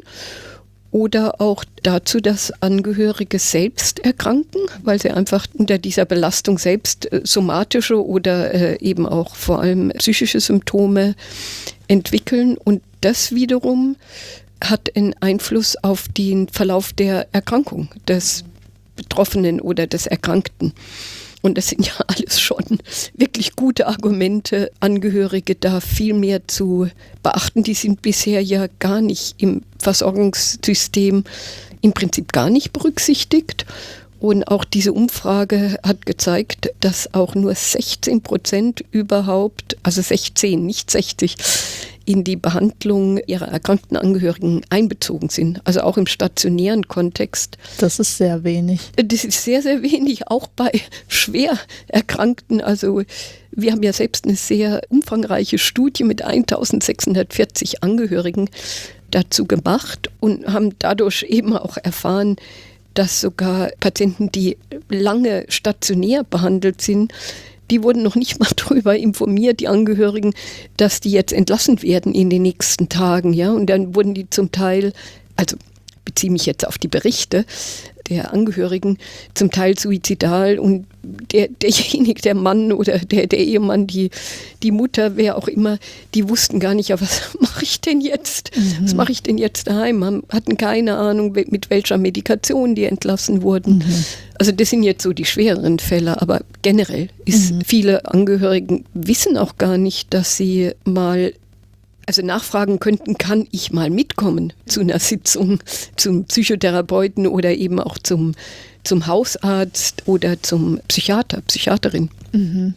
oder auch dazu, dass Angehörige selbst erkranken, weil sie einfach unter dieser Belastung selbst äh, somatische oder äh, eben auch vor allem psychische Symptome entwickeln und das wiederum hat einen Einfluss auf den Verlauf der Erkrankung des Betroffenen oder des Erkrankten. Und das sind ja alles schon wirklich gute Argumente, Angehörige da viel mehr zu beachten. Die sind bisher ja gar nicht im Versorgungssystem im Prinzip gar nicht berücksichtigt. Und auch diese Umfrage hat gezeigt, dass auch nur sechzehn Prozent überhaupt, also sechzehn, nicht sechzig, in die Behandlung ihrer erkrankten Angehörigen einbezogen sind. Also auch im stationären Kontext. Das ist sehr wenig. Das ist sehr, sehr wenig, auch bei schwer Erkrankten. Also wir haben ja selbst eine sehr umfangreiche Studie mit eintausendsechshundertvierzig Angehörigen dazu gemacht und haben dadurch eben auch erfahren, dass sogar Patienten, die lange stationär behandelt sind, die wurden noch nicht mal darüber informiert, die Angehörigen, dass die jetzt entlassen werden in den nächsten Tagen. Ja? Und dann wurden die zum Teil, also beziehe mich jetzt auf die Berichte der Angehörigen, zum Teil suizidal und der, derjenige, der Mann oder der, der Ehemann, die, die Mutter, wer auch immer, die wussten gar nicht, ja, was mache ich denn jetzt? Mhm. Was mache ich denn jetzt daheim? Haben, hatten keine Ahnung, mit welcher Medikation die entlassen wurden. Mhm. Also das sind jetzt so die schwereren Fälle, aber generell ist mhm. viele Angehörigen wissen auch gar nicht, dass sie mal also nachfragen könnten, kann ich mal mitkommen zu einer Sitzung zum Psychotherapeuten oder eben auch zum, zum Hausarzt oder zum Psychiater, Psychiaterin. Mhm.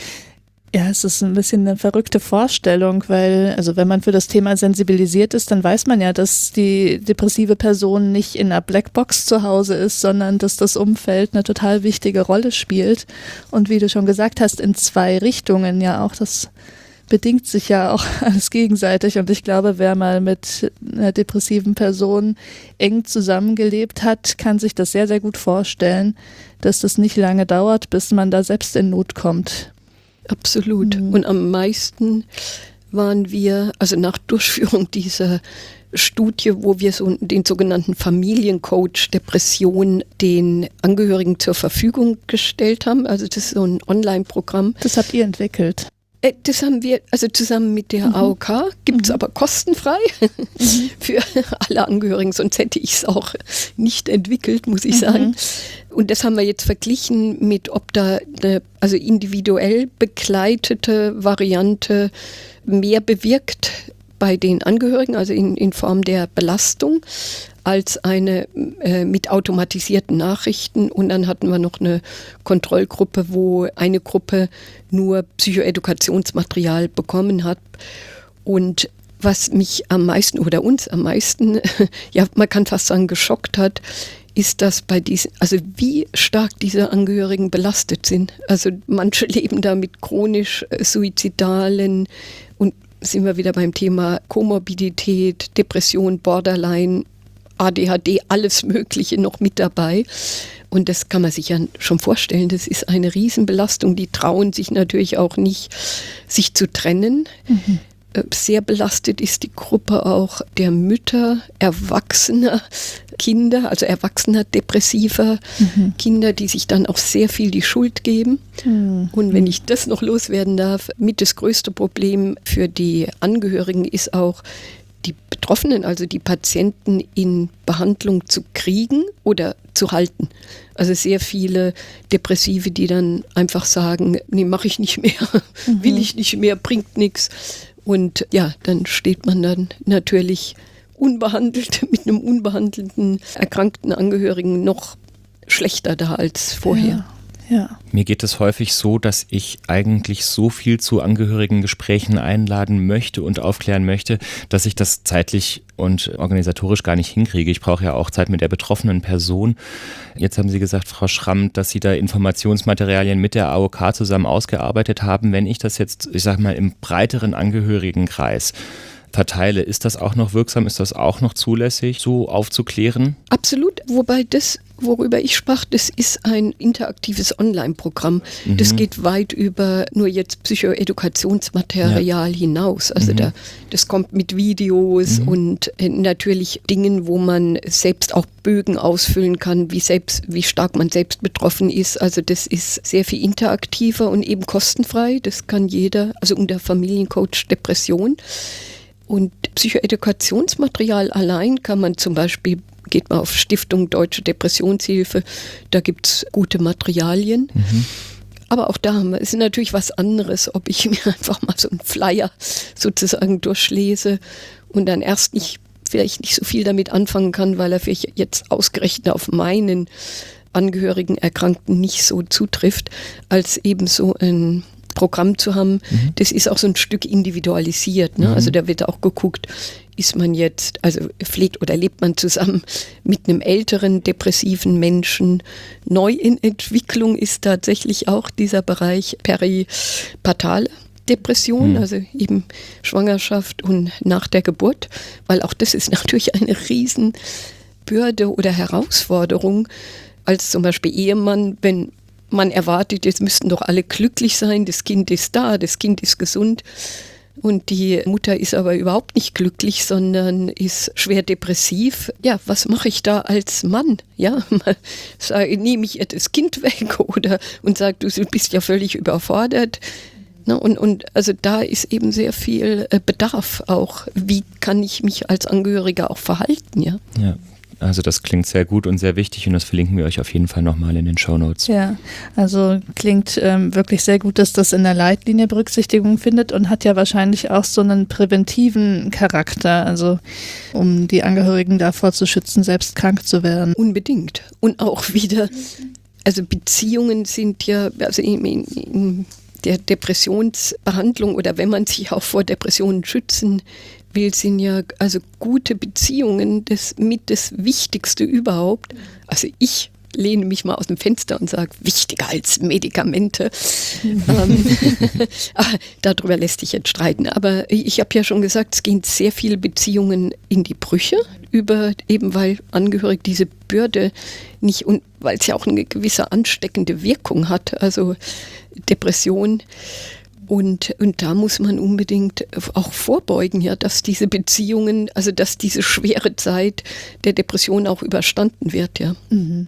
Ja, es ist ein bisschen eine verrückte Vorstellung, weil, also wenn man für das Thema sensibilisiert ist, dann weiß man ja, dass die depressive Person nicht in einer Blackbox zu Hause ist, sondern dass das Umfeld eine total wichtige Rolle spielt. Und wie du schon gesagt hast, in zwei Richtungen ja auch. Das bedingt sich ja auch alles gegenseitig. Und ich glaube, wer mal mit einer depressiven Person eng zusammengelebt hat, kann sich das sehr, sehr gut vorstellen, dass das nicht lange dauert, bis man da selbst in Not kommt. Absolut. Mhm. Und am meisten waren wir, also nach Durchführung dieser Studie, wo wir so den sogenannten Familiencoach Depression den Angehörigen zur Verfügung gestellt haben. Also das ist so ein Online-Programm. Das habt ihr entwickelt? Das haben wir, also zusammen mit der mhm. A O K, gibt es mhm. aber kostenfrei mhm. für alle Angehörigen, sonst hätte ich es auch nicht entwickelt, muss ich mhm. sagen. Und das haben wir jetzt verglichen mit, ob da eine also individuell begleitete Variante mehr bewirkt bei den Angehörigen, also in, in Form der Belastung, als eine äh, mit automatisierten Nachrichten. Und dann hatten wir noch eine Kontrollgruppe, wo eine Gruppe nur Psychoedukationsmaterial bekommen hat. Und was mich am meisten oder uns am meisten, ja, man kann fast sagen, geschockt hat, ist, dass bei diesen, also wie stark diese Angehörigen belastet sind. Also manche leben da mit chronisch äh, suizidalen und sind wir wieder beim Thema Komorbidität, Depression, Borderline, A D H D, alles Mögliche noch mit dabei. Und das kann man sich ja schon vorstellen, das ist eine Riesenbelastung. Die trauen sich natürlich auch nicht, sich zu trennen. Mhm. Sehr belastet ist die Gruppe auch der Mütter, erwachsener Kinder, also erwachsener depressiver mhm. Kinder, die sich dann auch sehr viel die Schuld geben. Mhm. Und wenn ich das noch loswerden darf, mit das größte Problem für die Angehörigen ist auch, die Betroffenen, also die Patienten in Behandlung zu kriegen oder zu halten. Also sehr viele Depressive, die dann einfach sagen, nee, mache ich nicht mehr, mhm. will ich nicht mehr, bringt nichts. Und ja, dann steht man dann natürlich unbehandelt mit einem unbehandelten, erkrankten Angehörigen noch schlechter da als vorher. Ja. Ja. Mir geht es häufig so, dass ich eigentlich so viel zu Angehörigengesprächen einladen möchte und aufklären möchte, dass ich das zeitlich und organisatorisch gar nicht hinkriege. Ich brauche ja auch Zeit mit der betroffenen Person. Jetzt haben Sie gesagt, Frau Schramm, dass Sie da Informationsmaterialien mit der A O K zusammen ausgearbeitet haben. Wenn ich das jetzt, ich sag mal, im breiteren Angehörigenkreis verteile, ist das auch noch wirksam? Ist das auch noch zulässig, so aufzuklären? Absolut, wobei das, worüber ich sprach, das ist ein interaktives Online-Programm. Mhm. Das geht weit über nur jetzt Psychoedukationsmaterial ja. hinaus. Also mhm. da, das kommt mit Videos mhm. und äh, natürlich Dingen, wo man selbst auch Bögen ausfüllen kann, wie, selbst, wie stark man selbst betroffen ist. Also das ist sehr viel interaktiver und eben kostenfrei. Das kann jeder, also unter Familiencoach Depression. Und Psychoedukationsmaterial allein kann man zum Beispiel, geht man auf Stiftung Deutsche Depressionshilfe, da gibt es gute Materialien. Mhm. Aber auch da haben wir, ist natürlich was anderes, ob ich mir einfach mal so einen Flyer sozusagen durchlese und dann erst nicht, vielleicht nicht so viel damit anfangen kann, weil er vielleicht jetzt ausgerechnet auf meinen Angehörigen Erkrankten nicht so zutrifft, als eben so ein Programm zu haben, mhm. das ist auch so ein Stück individualisiert. Ne? Mhm. Also da wird auch geguckt, ist man jetzt, also pflegt oder lebt man zusammen mit einem älteren, depressiven Menschen. Neu in Entwicklung ist tatsächlich auch dieser Bereich peripartale Depression, mhm. also eben Schwangerschaft und nach der Geburt, weil auch das ist natürlich eine Riesenbürde oder Herausforderung, als zum Beispiel Ehemann, wenn man erwartet, jetzt müssten doch alle glücklich sein, das Kind ist da, das Kind ist gesund und die Mutter ist aber überhaupt nicht glücklich, sondern ist schwer depressiv. Ja, was mache ich da als Mann? Ja, sage, nehme ich ihr das Kind weg oder und sage, du bist ja völlig überfordert. Na, und, und also da ist eben sehr viel Bedarf auch. Wie kann ich mich als Angehöriger auch verhalten? Ja. Ja. Also das klingt sehr gut und sehr wichtig und das verlinken wir euch auf jeden Fall nochmal in den Shownotes. Ja, also klingt ähm, wirklich sehr gut, dass das in der Leitlinie Berücksichtigung findet und hat ja wahrscheinlich auch so einen präventiven Charakter, also um die Angehörigen davor zu schützen, selbst krank zu werden. Unbedingt. Und auch wieder, also Beziehungen sind ja, also in, in, in der Depressionsbehandlung oder wenn man sich auch vor Depressionen schützen will, sind ja also gute Beziehungen das mit das Wichtigste überhaupt. Also ich lehne mich mal aus dem Fenster und sage, wichtiger als Medikamente. Mhm. ähm, darüber lässt sich jetzt streiten. Aber ich habe ja schon gesagt, es gehen sehr viele Beziehungen in die Brüche, über, eben weil Angehörige diese Bürde nicht, und weil es ja auch eine gewisse ansteckende Wirkung hat, also Depression. Und, und da muss man unbedingt auch vorbeugen, ja, dass diese Beziehungen, also dass diese schwere Zeit der Depression auch überstanden wird. Ja, mhm.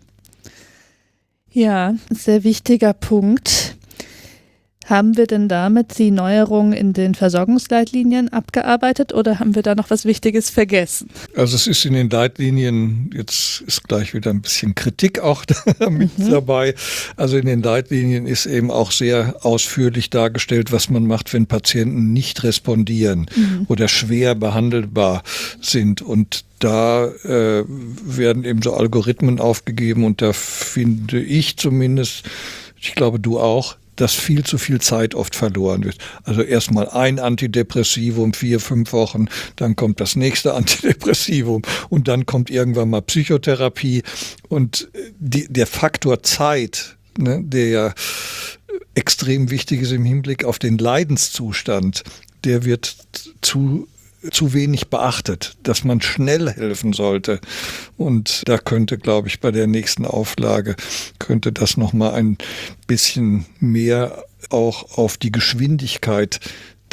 Ja, sehr wichtiger Punkt. Haben wir denn damit die Neuerungen in den Versorgungsleitlinien abgearbeitet oder haben wir da noch was Wichtiges vergessen? Also es ist in den Leitlinien, jetzt ist gleich wieder ein bisschen Kritik auch da mit mhm. dabei. Also in den Leitlinien ist eben auch sehr ausführlich dargestellt, was man macht, wenn Patienten nicht respondieren mhm. oder schwer behandelbar sind. Und da äh, werden eben so Algorithmen aufgegeben und da finde ich zumindest, ich glaube du auch, dass viel zu viel Zeit oft verloren wird. Also erstmal ein Antidepressivum, vier, fünf Wochen, dann kommt das nächste Antidepressivum und dann kommt irgendwann mal Psychotherapie. Und die, der Faktor Zeit, ne, der ja extrem wichtig ist im Hinblick auf den Leidenszustand, der wird zu zu wenig beachtet, dass man schnell helfen sollte. Und da könnte, glaube ich, bei der nächsten Auflage könnte das nochmal ein bisschen mehr auch auf die Geschwindigkeit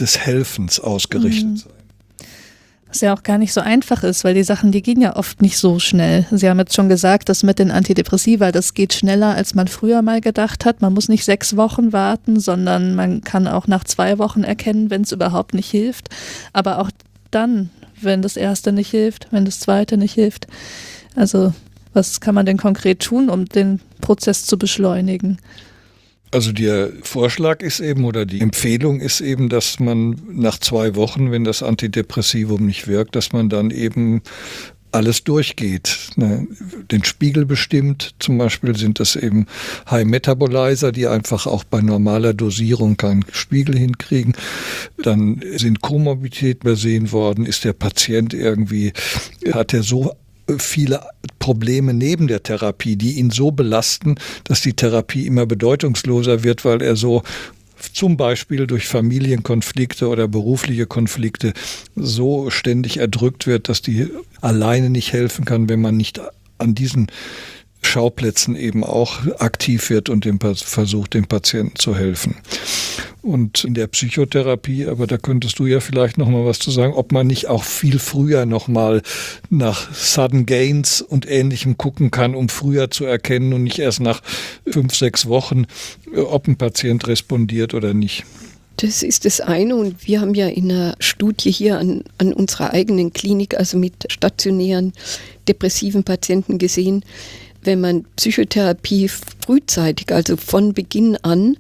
des Helfens ausgerichtet Mhm. sein. Was ja auch gar nicht so einfach ist, weil die Sachen, die gehen ja oft nicht so schnell. Sie haben jetzt schon gesagt, dass mit den Antidepressiva, das geht schneller, als man früher mal gedacht hat. Man muss nicht sechs Wochen warten, sondern man kann auch nach zwei Wochen erkennen, wenn es überhaupt nicht hilft. Aber auch dann, wenn das erste nicht hilft, wenn das zweite nicht hilft. Also was kann man denn konkret tun, um den Prozess zu beschleunigen? Also der Vorschlag ist eben oder die Empfehlung ist eben, dass man nach zwei Wochen, wenn das Antidepressivum nicht wirkt, dass man dann eben alles durchgeht. Ne? Den Spiegel bestimmt, zum Beispiel sind das eben High Metabolizer, die einfach auch bei normaler Dosierung keinen Spiegel hinkriegen. Dann sind Komorbiditäten übersehen worden, ist der Patient irgendwie, hat er so viele Probleme neben der Therapie, die ihn so belasten, dass die Therapie immer bedeutungsloser wird, weil er so zum Beispiel durch Familienkonflikte oder berufliche Konflikte so ständig erdrückt wird, dass die alleine nicht helfen kann, wenn man nicht an diesen Schauplätzen eben auch aktiv wird und dem versucht, dem Patienten zu helfen. Und in der Psychotherapie, aber da könntest du ja vielleicht noch mal was zu sagen, ob man nicht auch viel früher noch mal nach Sudden Gains und Ähnlichem gucken kann, um früher zu erkennen und nicht erst nach fünf, sechs Wochen, ob ein Patient respondiert oder nicht. Das ist das eine und wir haben ja in einer Studie hier an, an unserer eigenen Klinik, also mit stationären depressiven Patienten gesehen, wenn man Psychotherapie frühzeitig, also von Beginn an,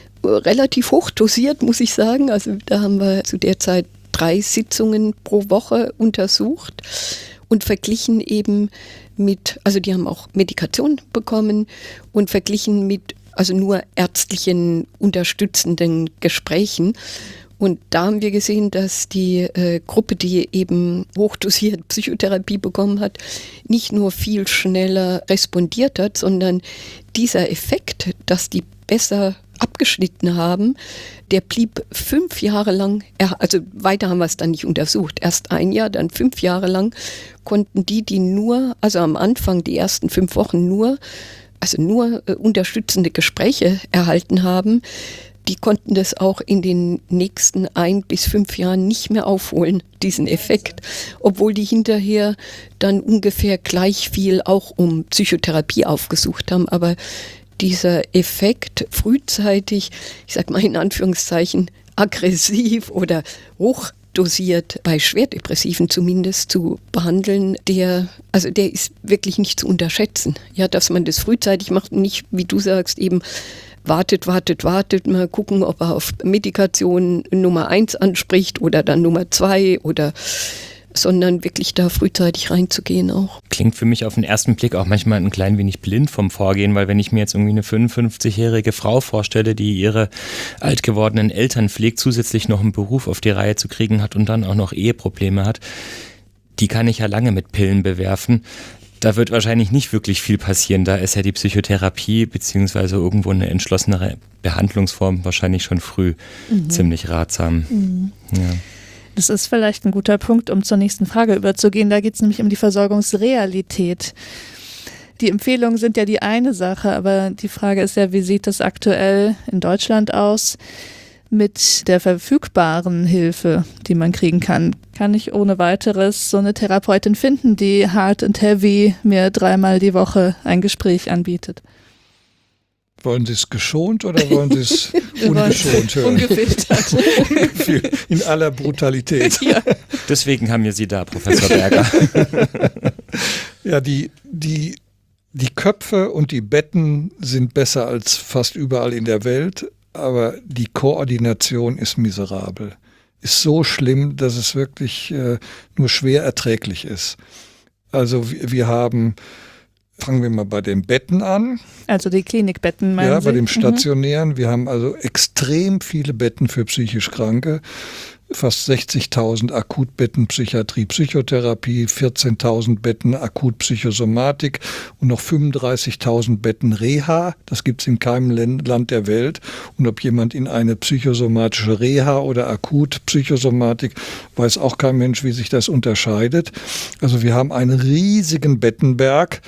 relativ hoch dosiert, muss ich sagen. Also da haben wir zu der Zeit drei Sitzungen pro Woche untersucht und verglichen eben mit, also die haben auch Medikation bekommen und verglichen mit also nur ärztlichen unterstützenden Gesprächen. Und da haben wir gesehen, dass die äh, Gruppe, die eben hochdosiert Psychotherapie bekommen hat, nicht nur viel schneller respondiert hat, sondern dieser Effekt, dass die besser abgeschnitten haben, der blieb fünf Jahre lang, also weiter haben wir es dann nicht untersucht, erst ein Jahr, dann fünf Jahre lang konnten die, die nur, also am Anfang die ersten fünf Wochen nur, also nur äh, unterstützende Gespräche erhalten haben, die konnten das auch in den nächsten ein bis fünf Jahren nicht mehr aufholen, diesen Effekt, obwohl die hinterher dann ungefähr gleich viel auch um Psychotherapie aufgesucht haben. Aber dieser Effekt frühzeitig, ich sage mal in Anführungszeichen, aggressiv oder hochdosiert bei Schwerdepressiven zumindest zu behandeln, der, also der ist wirklich nicht zu unterschätzen. Ja, dass man das frühzeitig macht und nicht, wie du sagst, eben wartet, wartet, wartet, mal gucken, ob er auf Medikation Nummer eins anspricht oder dann Nummer zwei oder, sondern wirklich da frühzeitig reinzugehen auch. Klingt für mich auf den ersten Blick auch manchmal ein klein wenig blind vom Vorgehen, weil wenn ich mir jetzt irgendwie eine fünfundfünfzigjährige Frau vorstelle, die ihre alt gewordenen Eltern pflegt, zusätzlich noch einen Beruf auf die Reihe zu kriegen hat und dann auch noch Eheprobleme hat, die kann ich ja lange mit Pillen bewerfen. Da wird wahrscheinlich nicht wirklich viel passieren. Da ist ja die Psychotherapie beziehungsweise irgendwo eine entschlossenere Behandlungsform wahrscheinlich schon früh mhm. ziemlich ratsam. Mhm. Ja. Das ist vielleicht ein guter Punkt, um zur nächsten Frage überzugehen. Da geht es nämlich um die Versorgungsrealität. Die Empfehlungen sind ja die eine Sache, aber die Frage ist ja, wie sieht das aktuell in Deutschland aus mit der verfügbaren Hilfe, die man kriegen kann? Kann ich ohne weiteres so eine Therapeutin finden, die hard and heavy mir dreimal die Woche ein Gespräch anbietet? Wollen Sie es geschont oder wollen Sie es ungeschont hören? Ungefiltert. In aller Brutalität. Ja. Deswegen haben wir Sie da, Professor Berger. Ja, die, die, die Köpfe und die Betten sind besser als fast überall in der Welt, aber die Koordination ist miserabel. Ist so schlimm, dass es wirklich äh, nur schwer erträglich ist. Also wir, wir haben... Fangen wir mal bei den Betten an. Also die Klinikbetten, meinen Ja, Sie? bei dem Stationären. Mhm. Wir haben also extrem viele Betten für psychisch Kranke. Fast sechzigtausend Akutbetten Psychiatrie, Psychotherapie, vierzehntausend Betten Akutpsychosomatik und noch fünfunddreißigtausend Betten Reha. Das gibt es in keinem Land der Welt. Und ob jemand in eine psychosomatische Reha oder Akutpsychosomatik, weiß auch kein Mensch, wie sich das unterscheidet. Also wir haben einen riesigen Bettenberg,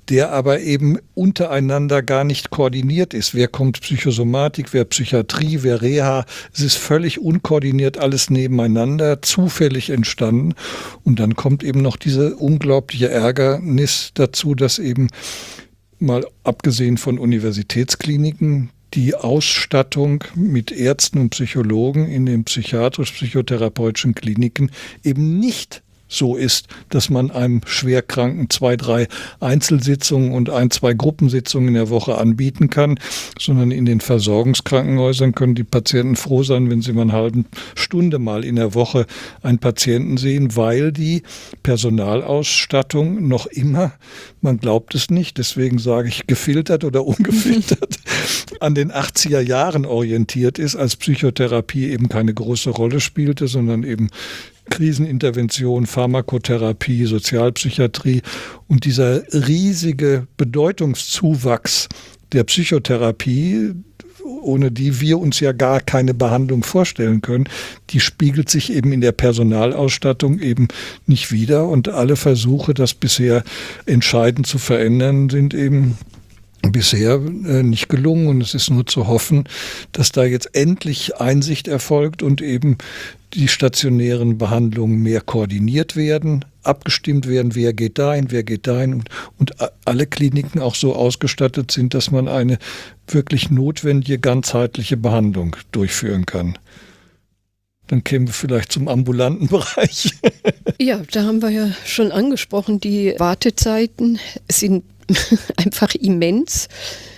der aber eben untereinander gar nicht koordiniert ist. Wer kommt Psychosomatik, wer Psychiatrie, wer Reha. Es ist völlig unkoordiniert alles nebeneinander, zufällig entstanden. Und dann kommt eben noch diese unglaubliche Ärgernis dazu, dass eben mal abgesehen von Universitätskliniken die Ausstattung mit Ärzten und Psychologen in den psychiatrisch-psychotherapeutischen Kliniken eben nicht so ist, dass man einem Schwerkranken zwei, drei Einzelsitzungen und ein, zwei Gruppensitzungen in der Woche anbieten kann, sondern in den Versorgungskrankenhäusern können die Patienten froh sein, wenn sie mal eine halbe Stunde mal in der Woche einen Patienten sehen, weil die Personalausstattung noch immer, man glaubt es nicht, deswegen sage ich gefiltert oder ungefiltert, an den achtziger Jahren orientiert ist, als Psychotherapie eben keine große Rolle spielte, sondern eben Krisenintervention, Pharmakotherapie, Sozialpsychiatrie und dieser riesige Bedeutungszuwachs der Psychotherapie, ohne die wir uns ja gar keine Behandlung vorstellen können, die spiegelt sich eben in der Personalausstattung eben nicht wider und alle Versuche, das bisher entscheidend zu verändern, sind eben bisher äh, nicht gelungen und es ist nur zu hoffen, dass da jetzt endlich Einsicht erfolgt und eben die stationären Behandlungen mehr koordiniert werden, abgestimmt werden, wer geht dahin, wer geht dahin und, und alle Kliniken auch so ausgestattet sind, dass man eine wirklich notwendige ganzheitliche Behandlung durchführen kann. Dann kämen wir vielleicht zum ambulanten Bereich. Ja, da haben wir ja schon angesprochen, die Wartezeiten sind einfach immens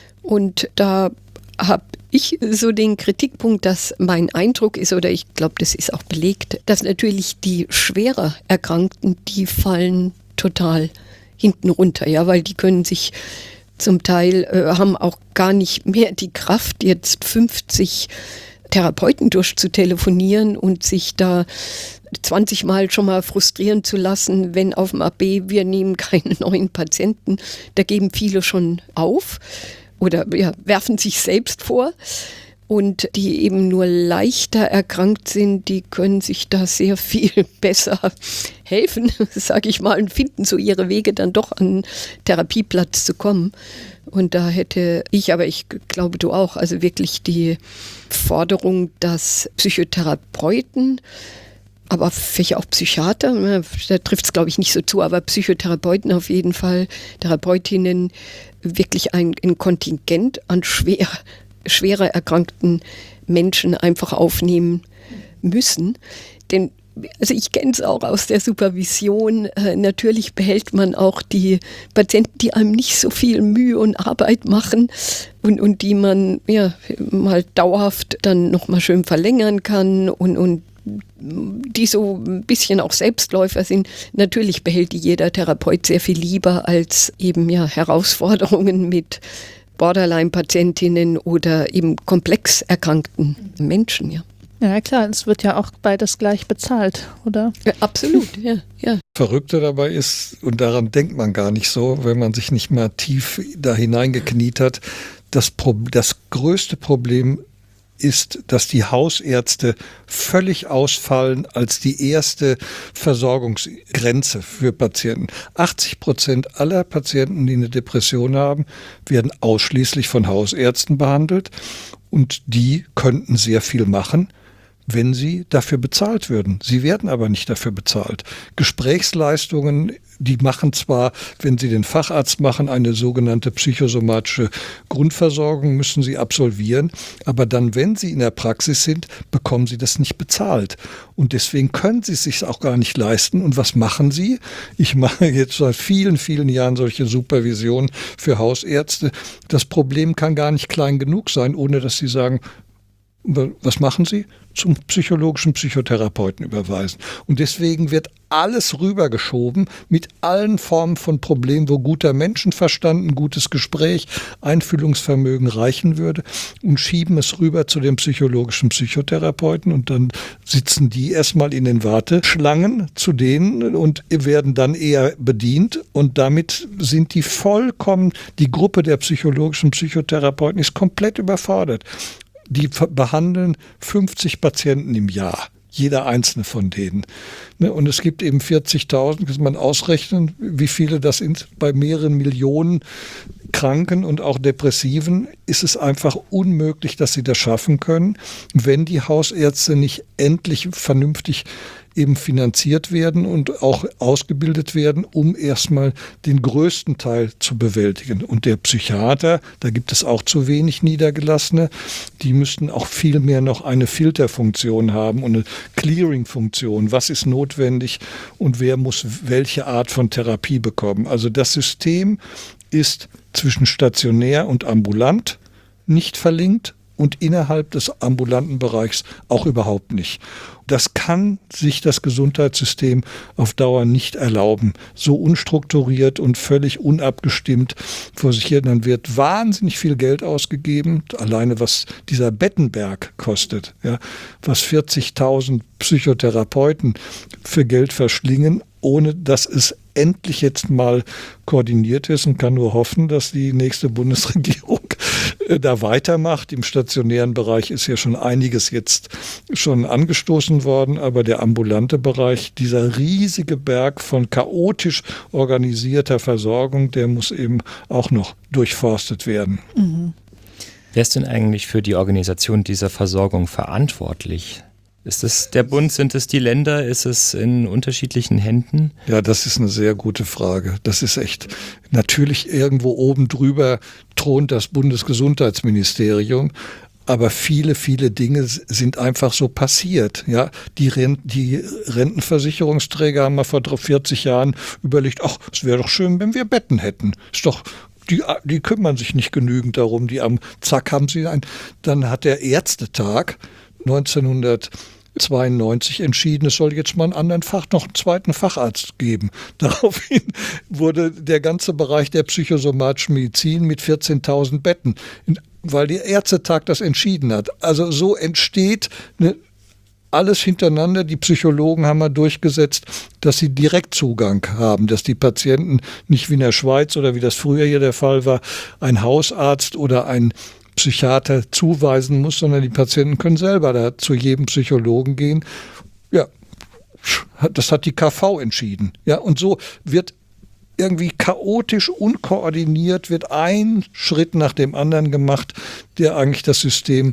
und da habe ich so den Kritikpunkt, dass mein Eindruck ist, oder ich glaube, das ist auch belegt, dass natürlich die schwerer Erkrankten, die fallen total hinten runter, ja, weil die können sich zum Teil, äh, haben auch gar nicht mehr die Kraft, jetzt fünfzig Therapeuten durchzutelefonieren und sich da zwanzig Mal schon mal frustrieren zu lassen, wenn auf dem A B wir nehmen keine neuen Patienten. Da geben viele schon auf oder ja, werfen sich selbst vor. Und die eben nur leichter erkrankt sind, die können sich da sehr viel besser helfen, sage ich mal, und finden so ihre Wege dann doch an einen Therapieplatz zu kommen. Und da hätte ich, aber ich glaube du auch, also wirklich die Forderung, dass Psychotherapeuten, aber vielleicht auch Psychiater, da trifft es glaube ich nicht so zu, aber Psychotherapeuten auf jeden Fall, Therapeutinnen, wirklich ein, ein Kontingent an schwer, schwerer erkrankten Menschen einfach aufnehmen müssen. Denn also ich kenne es auch aus der Supervision, äh, natürlich behält man auch die Patienten, die einem nicht so viel Mühe und Arbeit machen und, und die man ja mal dauerhaft dann nochmal schön verlängern kann und, und die so ein bisschen auch Selbstläufer sind. Natürlich behält die jeder Therapeut sehr viel lieber als eben ja Herausforderungen mit Borderline-Patientinnen oder eben komplex erkrankten Menschen, ja. Ja, klar, es wird ja auch beides gleich bezahlt, oder? Ja, absolut, ja, ja. Verrückte dabei ist, und daran denkt man gar nicht so, wenn man sich nicht mal tief da hineingekniet hat, das, Pro- das größte Problem ist, dass die Hausärzte völlig ausfallen als die erste Versorgungsgrenze für Patienten. achtzig Prozent aller Patienten, die eine Depression haben, werden ausschließlich von Hausärzten behandelt und die könnten sehr viel machen, wenn sie dafür bezahlt würden. Sie werden aber nicht dafür bezahlt. Gesprächsleistungen, die machen zwar, wenn sie den Facharzt machen, eine sogenannte psychosomatische Grundversorgung, müssen sie absolvieren, aber dann, wenn sie in der Praxis sind, bekommen sie das nicht bezahlt. Und deswegen können sie es sich auch gar nicht leisten. Und was machen sie? Ich mache jetzt seit vielen, vielen Jahren solche Supervisionen für Hausärzte. Das Problem kann gar nicht klein genug sein, ohne dass sie sagen, was machen Sie? Zum psychologischen Psychotherapeuten überweisen. Und deswegen wird alles rübergeschoben mit allen Formen von Problemen, wo guter Menschenverstand, ein gutes Gespräch, Einfühlungsvermögen reichen würde und schieben es rüber zu den psychologischen Psychotherapeuten und dann sitzen die erstmal in den Warteschlangen zu denen und werden dann eher bedient und damit sind die vollkommen, die Gruppe der psychologischen Psychotherapeuten ist komplett überfordert. Die behandeln fünfzig Patienten im Jahr. jeder einzelne von denen. Und es gibt eben vierzigtausend, kann man ausrechnen, wie viele das sind. Bei mehreren Millionen Kranken und auch Depressiven ist es einfach unmöglich, dass sie das schaffen können, wenn die Hausärzte nicht endlich vernünftig eben finanziert werden und auch ausgebildet werden, um erstmal den größten Teil zu bewältigen. Und der Psychiater, da gibt es auch zu wenig Niedergelassene, die müssten auch viel mehr noch eine Filterfunktion haben und eine Clearing-Funktion. Was ist notwendig und wer muss welche Art von Therapie bekommen? Also das System ist zwischen stationär und ambulant nicht verlinkt und innerhalb des ambulanten Bereichs auch überhaupt nicht. Das kann sich das Gesundheitssystem auf Dauer nicht erlauben. So unstrukturiert und völlig unabgestimmt vor sich hin. Dann wird wahnsinnig viel Geld ausgegeben, alleine was dieser Bettenberg kostet, ja, was vierzigtausend Psychotherapeuten für Geld verschlingen, ohne dass es endlich jetzt mal koordiniert ist, und kann nur hoffen, dass die nächste Bundesregierung äh, da weitermacht. Im stationären Bereich ist ja schon einiges jetzt schon angestoßen worden, aber der ambulante Bereich, dieser riesige Berg von chaotisch organisierter Versorgung, der muss eben auch noch durchforstet werden. Mhm. Wer ist denn eigentlich für die Organisation dieser Versorgung verantwortlich? Ist es der Bund, sind es die Länder, ist es in unterschiedlichen Händen? Ja, das ist eine sehr gute Frage. Das ist echt, natürlich irgendwo oben drüber thront das Bundesgesundheitsministerium, aber viele, viele Dinge sind einfach so passiert. Ja, die, Rent- die Rentenversicherungsträger haben mal vor vierzig Jahren überlegt, ach, es wäre doch schön, wenn wir Betten hätten. Ist doch Die, die kümmern sich nicht genügend darum. Die am Zack haben sie ein. Dann hat der Ärztetag neunzehnhundertzweiundneunzig entschieden, es soll jetzt mal einen anderen Fach, noch einen zweiten Facharzt geben. Daraufhin wurde der ganze Bereich der psychosomatischen Medizin mit vierzehntausend Betten, weil der Ärztetag das entschieden hat. Also so entsteht eine alles hintereinander. Die Psychologen haben mal durchgesetzt, dass sie Direktzugang haben, dass die Patienten nicht wie in der Schweiz oder wie das früher hier der Fall war, ein Hausarzt oder ein Psychiater zuweisen muss, sondern die Patienten können selber da zu jedem Psychologen gehen. Ja, das hat die K V entschieden. Ja, und so wird irgendwie chaotisch, unkoordiniert, wird ein Schritt nach dem anderen gemacht, der eigentlich das System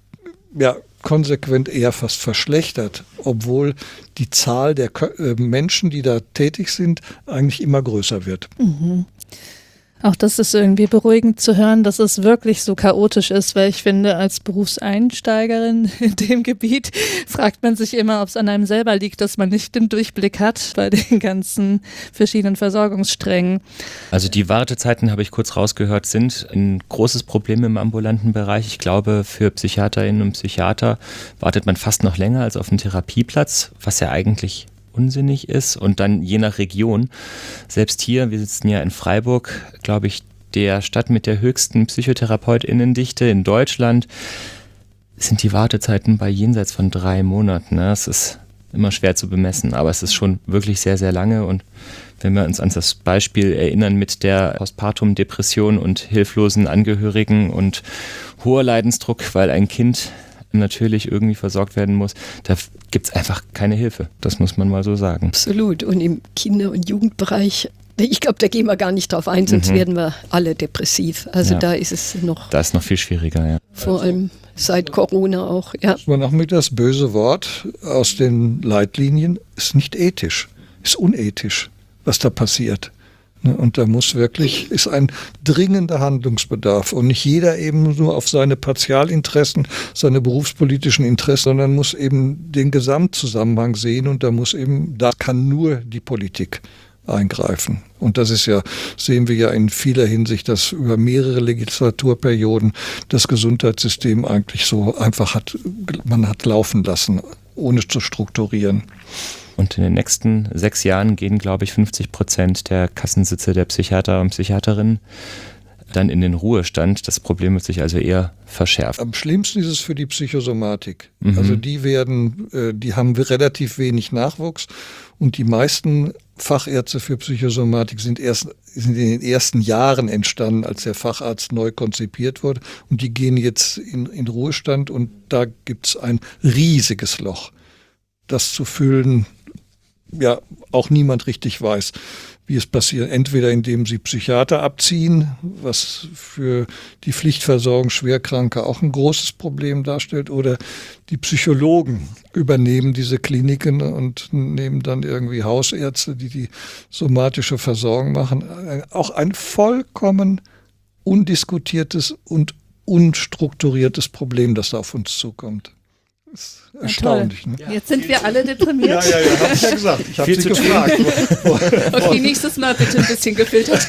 ja konsequent eher fast verschlechtert, obwohl die Zahl der Menschen, die da tätig sind, eigentlich immer größer wird. Mhm. Auch das ist irgendwie beruhigend zu hören, dass es wirklich so chaotisch ist, weil ich finde, als Berufseinsteigerin in dem Gebiet fragt man sich immer, ob es an einem selber liegt, dass man nicht den Durchblick hat bei den ganzen verschiedenen Versorgungssträngen. Also die Wartezeiten, habe ich kurz rausgehört, sind ein großes Problem im ambulanten Bereich. Ich glaube, für Psychiaterinnen und Psychiater wartet man fast noch länger als auf einen Therapieplatz, was ja eigentlich unsinnig ist, und dann je nach Region. Selbst hier, wir sitzen ja in Freiburg, glaube ich, der Stadt mit der höchsten PsychotherapeutInnendichte in Deutschland, sind die Wartezeiten bei jenseits von drei Monaten. Es ist immer schwer zu bemessen, aber es ist schon wirklich sehr, sehr lange. Und wenn wir uns an das Beispiel erinnern mit der Postpartum-Depression und hilflosen Angehörigen und hoher Leidensdruck, weil ein Kind natürlich irgendwie versorgt werden muss, da gibt es einfach keine Hilfe. Das muss man mal so sagen. Absolut. Und im Kinder- und Jugendbereich, ich glaube, da gehen wir gar nicht drauf ein, sonst mhm. werden wir alle depressiv. Also ja. da ist es noch... Da ist noch viel schwieriger, ja. Vor allem seit Corona auch, ja. Man auch mit das böse Wort aus den Leitlinien, ist nicht ethisch, ist unethisch, was da passiert. Und da muss wirklich, ist ein dringender Handlungsbedarf und nicht jeder eben nur auf seine Partialinteressen, seine berufspolitischen Interessen, sondern muss eben den Gesamtzusammenhang sehen, und da muss eben, da kann nur die Politik eingreifen. Und das ist ja, sehen wir ja in vieler Hinsicht, dass über mehrere Legislaturperioden das Gesundheitssystem eigentlich so einfach hat, man hat laufen lassen, ohne zu strukturieren. Und in den nächsten sechs Jahren gehen, glaube ich, fünfzig Prozent der Kassensitze der Psychiater und Psychiaterinnen dann in den Ruhestand. Das Problem wird sich also eher verschärfen. Am schlimmsten ist es für die Psychosomatik. Mhm. Also die werden, die haben relativ wenig Nachwuchs, und die meisten Fachärzte für Psychosomatik sind erst sind in den ersten Jahren entstanden, als der Facharzt neu konzipiert wurde, und die gehen jetzt in, in Ruhestand, und da gibt es ein riesiges Loch. das zu füllen, ja, auch niemand richtig weiß, wie es passiert. Entweder indem sie Psychiater abziehen, was für die Pflichtversorgung Schwerkranker auch ein großes Problem darstellt, oder die Psychologen übernehmen diese Kliniken und nehmen dann irgendwie Hausärzte, die die somatische Versorgung machen. Auch ein vollkommen undiskutiertes und unstrukturiertes Problem, das da auf uns zukommt. Das ist erstaunlich. Ne? Ja, jetzt sind wir alle deprimiert. Ja, ja, ja, hab ich ja gesagt. Ich habe Sie gefragt. Okay, nächstes Mal bitte ein bisschen gefiltert.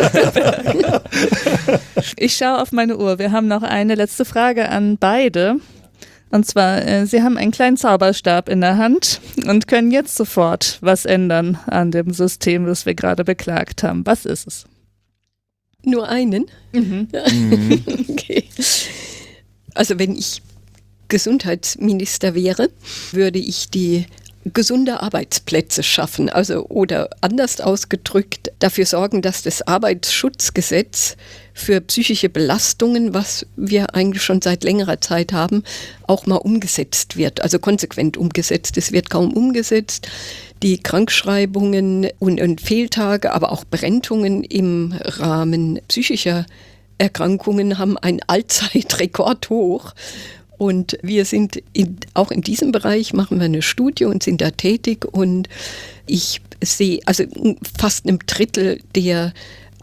Ich schaue auf meine Uhr. Wir haben noch eine letzte Frage an beide. Und zwar, äh, Sie haben einen kleinen Zauberstab in der Hand und können jetzt sofort was ändern an dem System, das wir gerade beklagt haben. Was ist es? Nur einen? Mhm. Okay. Also wenn ich Gesundheitsminister wäre, würde ich die gesunde Arbeitsplätze schaffen. Also oder anders ausgedrückt, dafür sorgen, dass das Arbeitsschutzgesetz für psychische Belastungen, was wir eigentlich schon seit längerer Zeit haben, auch mal umgesetzt wird. Also konsequent umgesetzt. Es wird kaum umgesetzt. Die Krankschreibungen und, und Fehltage, aber auch Berentungen im Rahmen psychischer Erkrankungen haben einen Allzeitrekord hoch. Und wir sind in, auch in diesem Bereich, machen wir eine Studie und sind da tätig. Und ich sehe, also fast einem Drittel der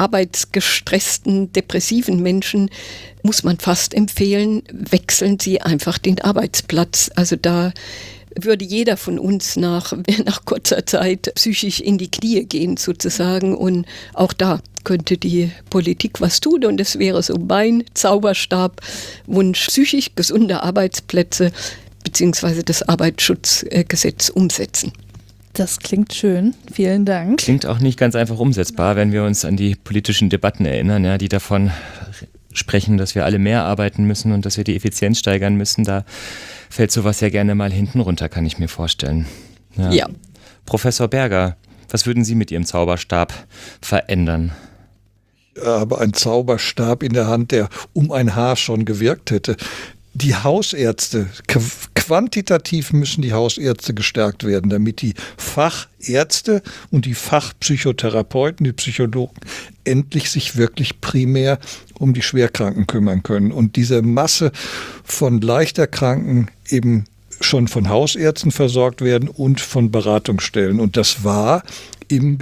arbeitsgestressten, depressiven Menschen muss man fast empfehlen, wechseln Sie einfach den Arbeitsplatz. Also da würde jeder von uns nach, nach kurzer Zeit psychisch in die Knie gehen sozusagen. Und auch da könnte die Politik was tun. Und das wäre so mein Zauberstabwunsch, psychisch gesunde Arbeitsplätze beziehungsweise das Arbeitsschutzgesetz umsetzen. Das klingt schön. Vielen Dank. Klingt auch nicht ganz einfach umsetzbar, wenn wir uns an die politischen Debatten erinnern, ja, die davon sprechen, dass wir alle mehr arbeiten müssen und dass wir die Effizienz steigern müssen. Da fällt sowas ja gerne mal hinten runter, kann ich mir vorstellen. Ja. Ja. Professor Berger, was würden Sie mit Ihrem Zauberstab verändern? Ich habe einen Zauberstab in der Hand, der um ein Haar schon gewirkt hätte. Die Hausärzte, quantitativ müssen die Hausärzte gestärkt werden, damit die Fachärzte und die Fachpsychotherapeuten, die Psychologen, endlich sich wirklich primär um die Schwerkranken kümmern können. Und diese Masse von Leichterkranken eben schon von Hausärzten versorgt werden und von Beratungsstellen. Und das war im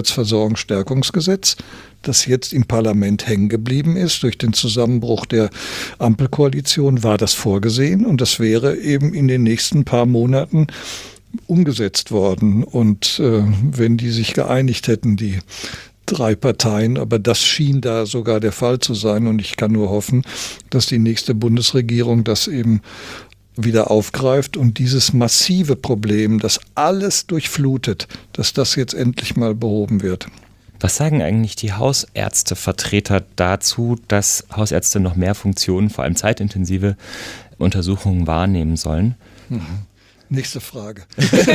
Gesundheitsversorgungsstärkungsgesetz, das jetzt im Parlament hängen geblieben ist. Durch den Zusammenbruch der Ampelkoalition war das vorgesehen und das wäre eben in den nächsten paar Monaten umgesetzt worden. Und äh, wenn die sich geeinigt hätten, die drei Parteien, aber das schien da sogar der Fall zu sein und ich kann nur hoffen, dass die nächste Bundesregierung das eben wieder aufgreift und dieses massive Problem, das alles durchflutet, dass das jetzt endlich mal behoben wird. Was sagen eigentlich die Hausärztevertreter dazu, dass Hausärzte noch mehr Funktionen, vor allem zeitintensive Untersuchungen wahrnehmen sollen? Mhm. Nächste Frage.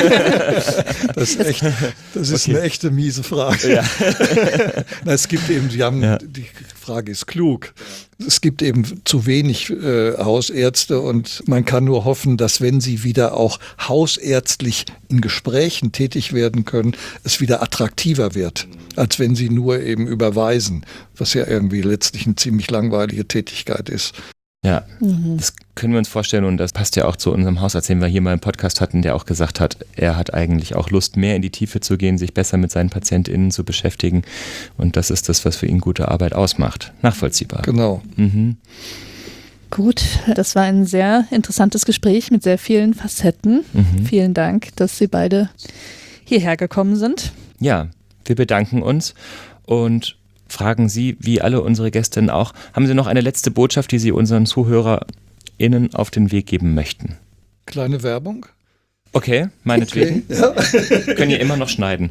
Das ist, echt, das ist okay. Eine echte miese Frage. Ja. Na, es gibt eben, Sie haben, ja. Die Frage ist klug. Es gibt eben zu wenig äh, Hausärzte und man kann nur hoffen, dass wenn sie wieder auch hausärztlich in Gesprächen tätig werden können, es wieder attraktiver wird, als wenn sie nur eben überweisen, was ja irgendwie letztlich eine ziemlich langweilige Tätigkeit ist. Ja, mhm. Das können wir uns vorstellen und das passt ja auch zu unserem Hausarzt, den wir hier mal im Podcast hatten, der auch gesagt hat, er hat eigentlich auch Lust, mehr in die Tiefe zu gehen, sich besser mit seinen PatientInnen zu beschäftigen und das ist das, was für ihn gute Arbeit ausmacht. Nachvollziehbar. Genau. Mhm. Gut, das war ein sehr interessantes Gespräch mit sehr vielen Facetten. Mhm. Vielen Dank, dass Sie beide hierher gekommen sind. Ja, wir bedanken uns und fragen Sie, wie alle unsere Gästinnen auch, haben Sie noch eine letzte Botschaft, die Sie unseren ZuhörerInnen auf den Weg geben möchten? Kleine Werbung? Okay, meinetwegen. Okay, ja. Können ihr immer noch schneiden.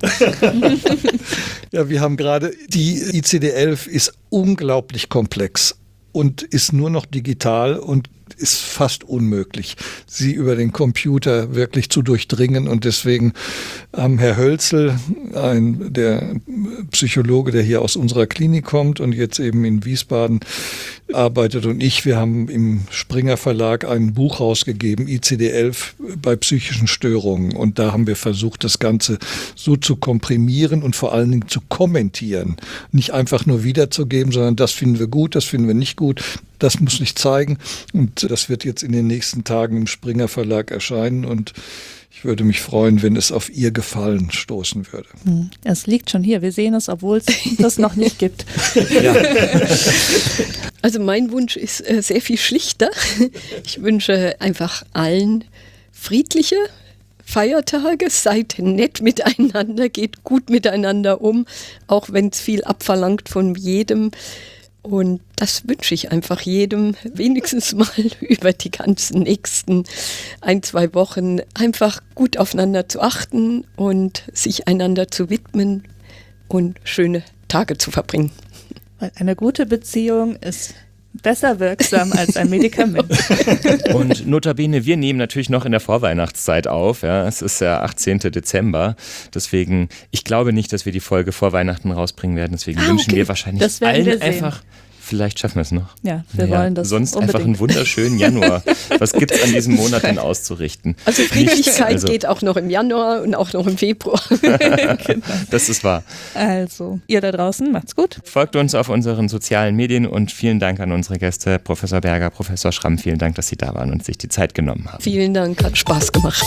Ja, wir haben gerade, die I C D elf ist unglaublich komplex und ist nur noch digital und ist fast unmöglich, sie über den Computer wirklich zu durchdringen. Und deswegen haben Herr Hölzel, ein, der Psychologe, der hier aus unserer Klinik kommt und jetzt eben in Wiesbaden arbeitet, und ich, wir haben im Springer Verlag ein Buch rausgegeben, I C D elf bei psychischen Störungen. Und da haben wir versucht, das Ganze so zu komprimieren und vor allen Dingen zu kommentieren. Nicht einfach nur wiederzugeben, sondern das finden wir gut, das finden wir nicht gut. Das muss ich zeigen. Und das wird jetzt in den nächsten Tagen im Springer Verlag erscheinen. Und ich würde mich freuen, wenn es auf Ihr Gefallen stoßen würde. Es liegt schon hier. Wir sehen es, obwohl es das noch nicht gibt. Ja. Also mein Wunsch ist äh, sehr viel schlichter. Ich wünsche einfach allen friedliche Feiertage, seid nett miteinander, geht gut miteinander um, auch wenn es viel abverlangt von jedem. Und das wünsche ich einfach jedem, wenigstens mal über die ganzen nächsten ein, zwei Wochen einfach gut aufeinander zu achten und sich einander zu widmen und schöne Tage zu verbringen. Weil eine gute Beziehung ist besser wirksam als ein Medikament. Und notabene, wir nehmen natürlich noch in der Vorweihnachtszeit auf. Ja. Es ist der achtzehnten Dezember. Deswegen, ich glaube nicht, dass wir die Folge vor Weihnachten rausbringen werden. Deswegen ah, wünschen okay. wir wahrscheinlich das werden allen wir sehen. einfach... Vielleicht schaffen wir es noch. Ja, wir naja, wollen das sonst unbedingt. einfach einen wunderschönen Januar. Was gibt es an diesem Monat denn auszurichten? Also Friedlichkeit also, geht auch noch im Januar und auch noch im Februar. Genau. Das ist wahr. Also, ihr da draußen, macht's gut. Folgt uns auf unseren sozialen Medien und vielen Dank an unsere Gäste, Professor Berger, Professor Schramm. Vielen Dank, dass Sie da waren und sich die Zeit genommen haben. Vielen Dank, hat Spaß gemacht.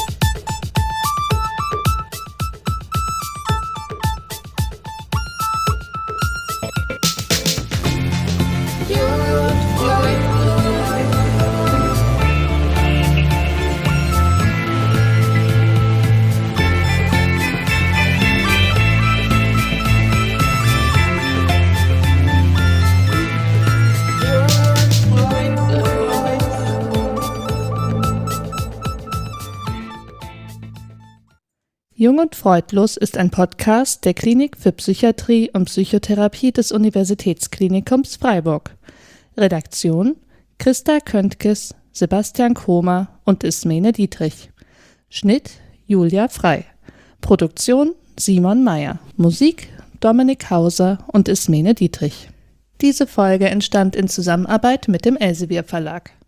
Jung und freudlos ist ein Podcast der Klinik für Psychiatrie und Psychotherapie des Universitätsklinikums Freiburg. Redaktion Christa Köntges, Sebastian Kromer und Ismene Dietrich. Schnitt Julia Frei. Produktion Simon Meyer. Musik Dominik Hauser und Ismene Dietrich. Diese Folge entstand in Zusammenarbeit mit dem Elsevier Verlag.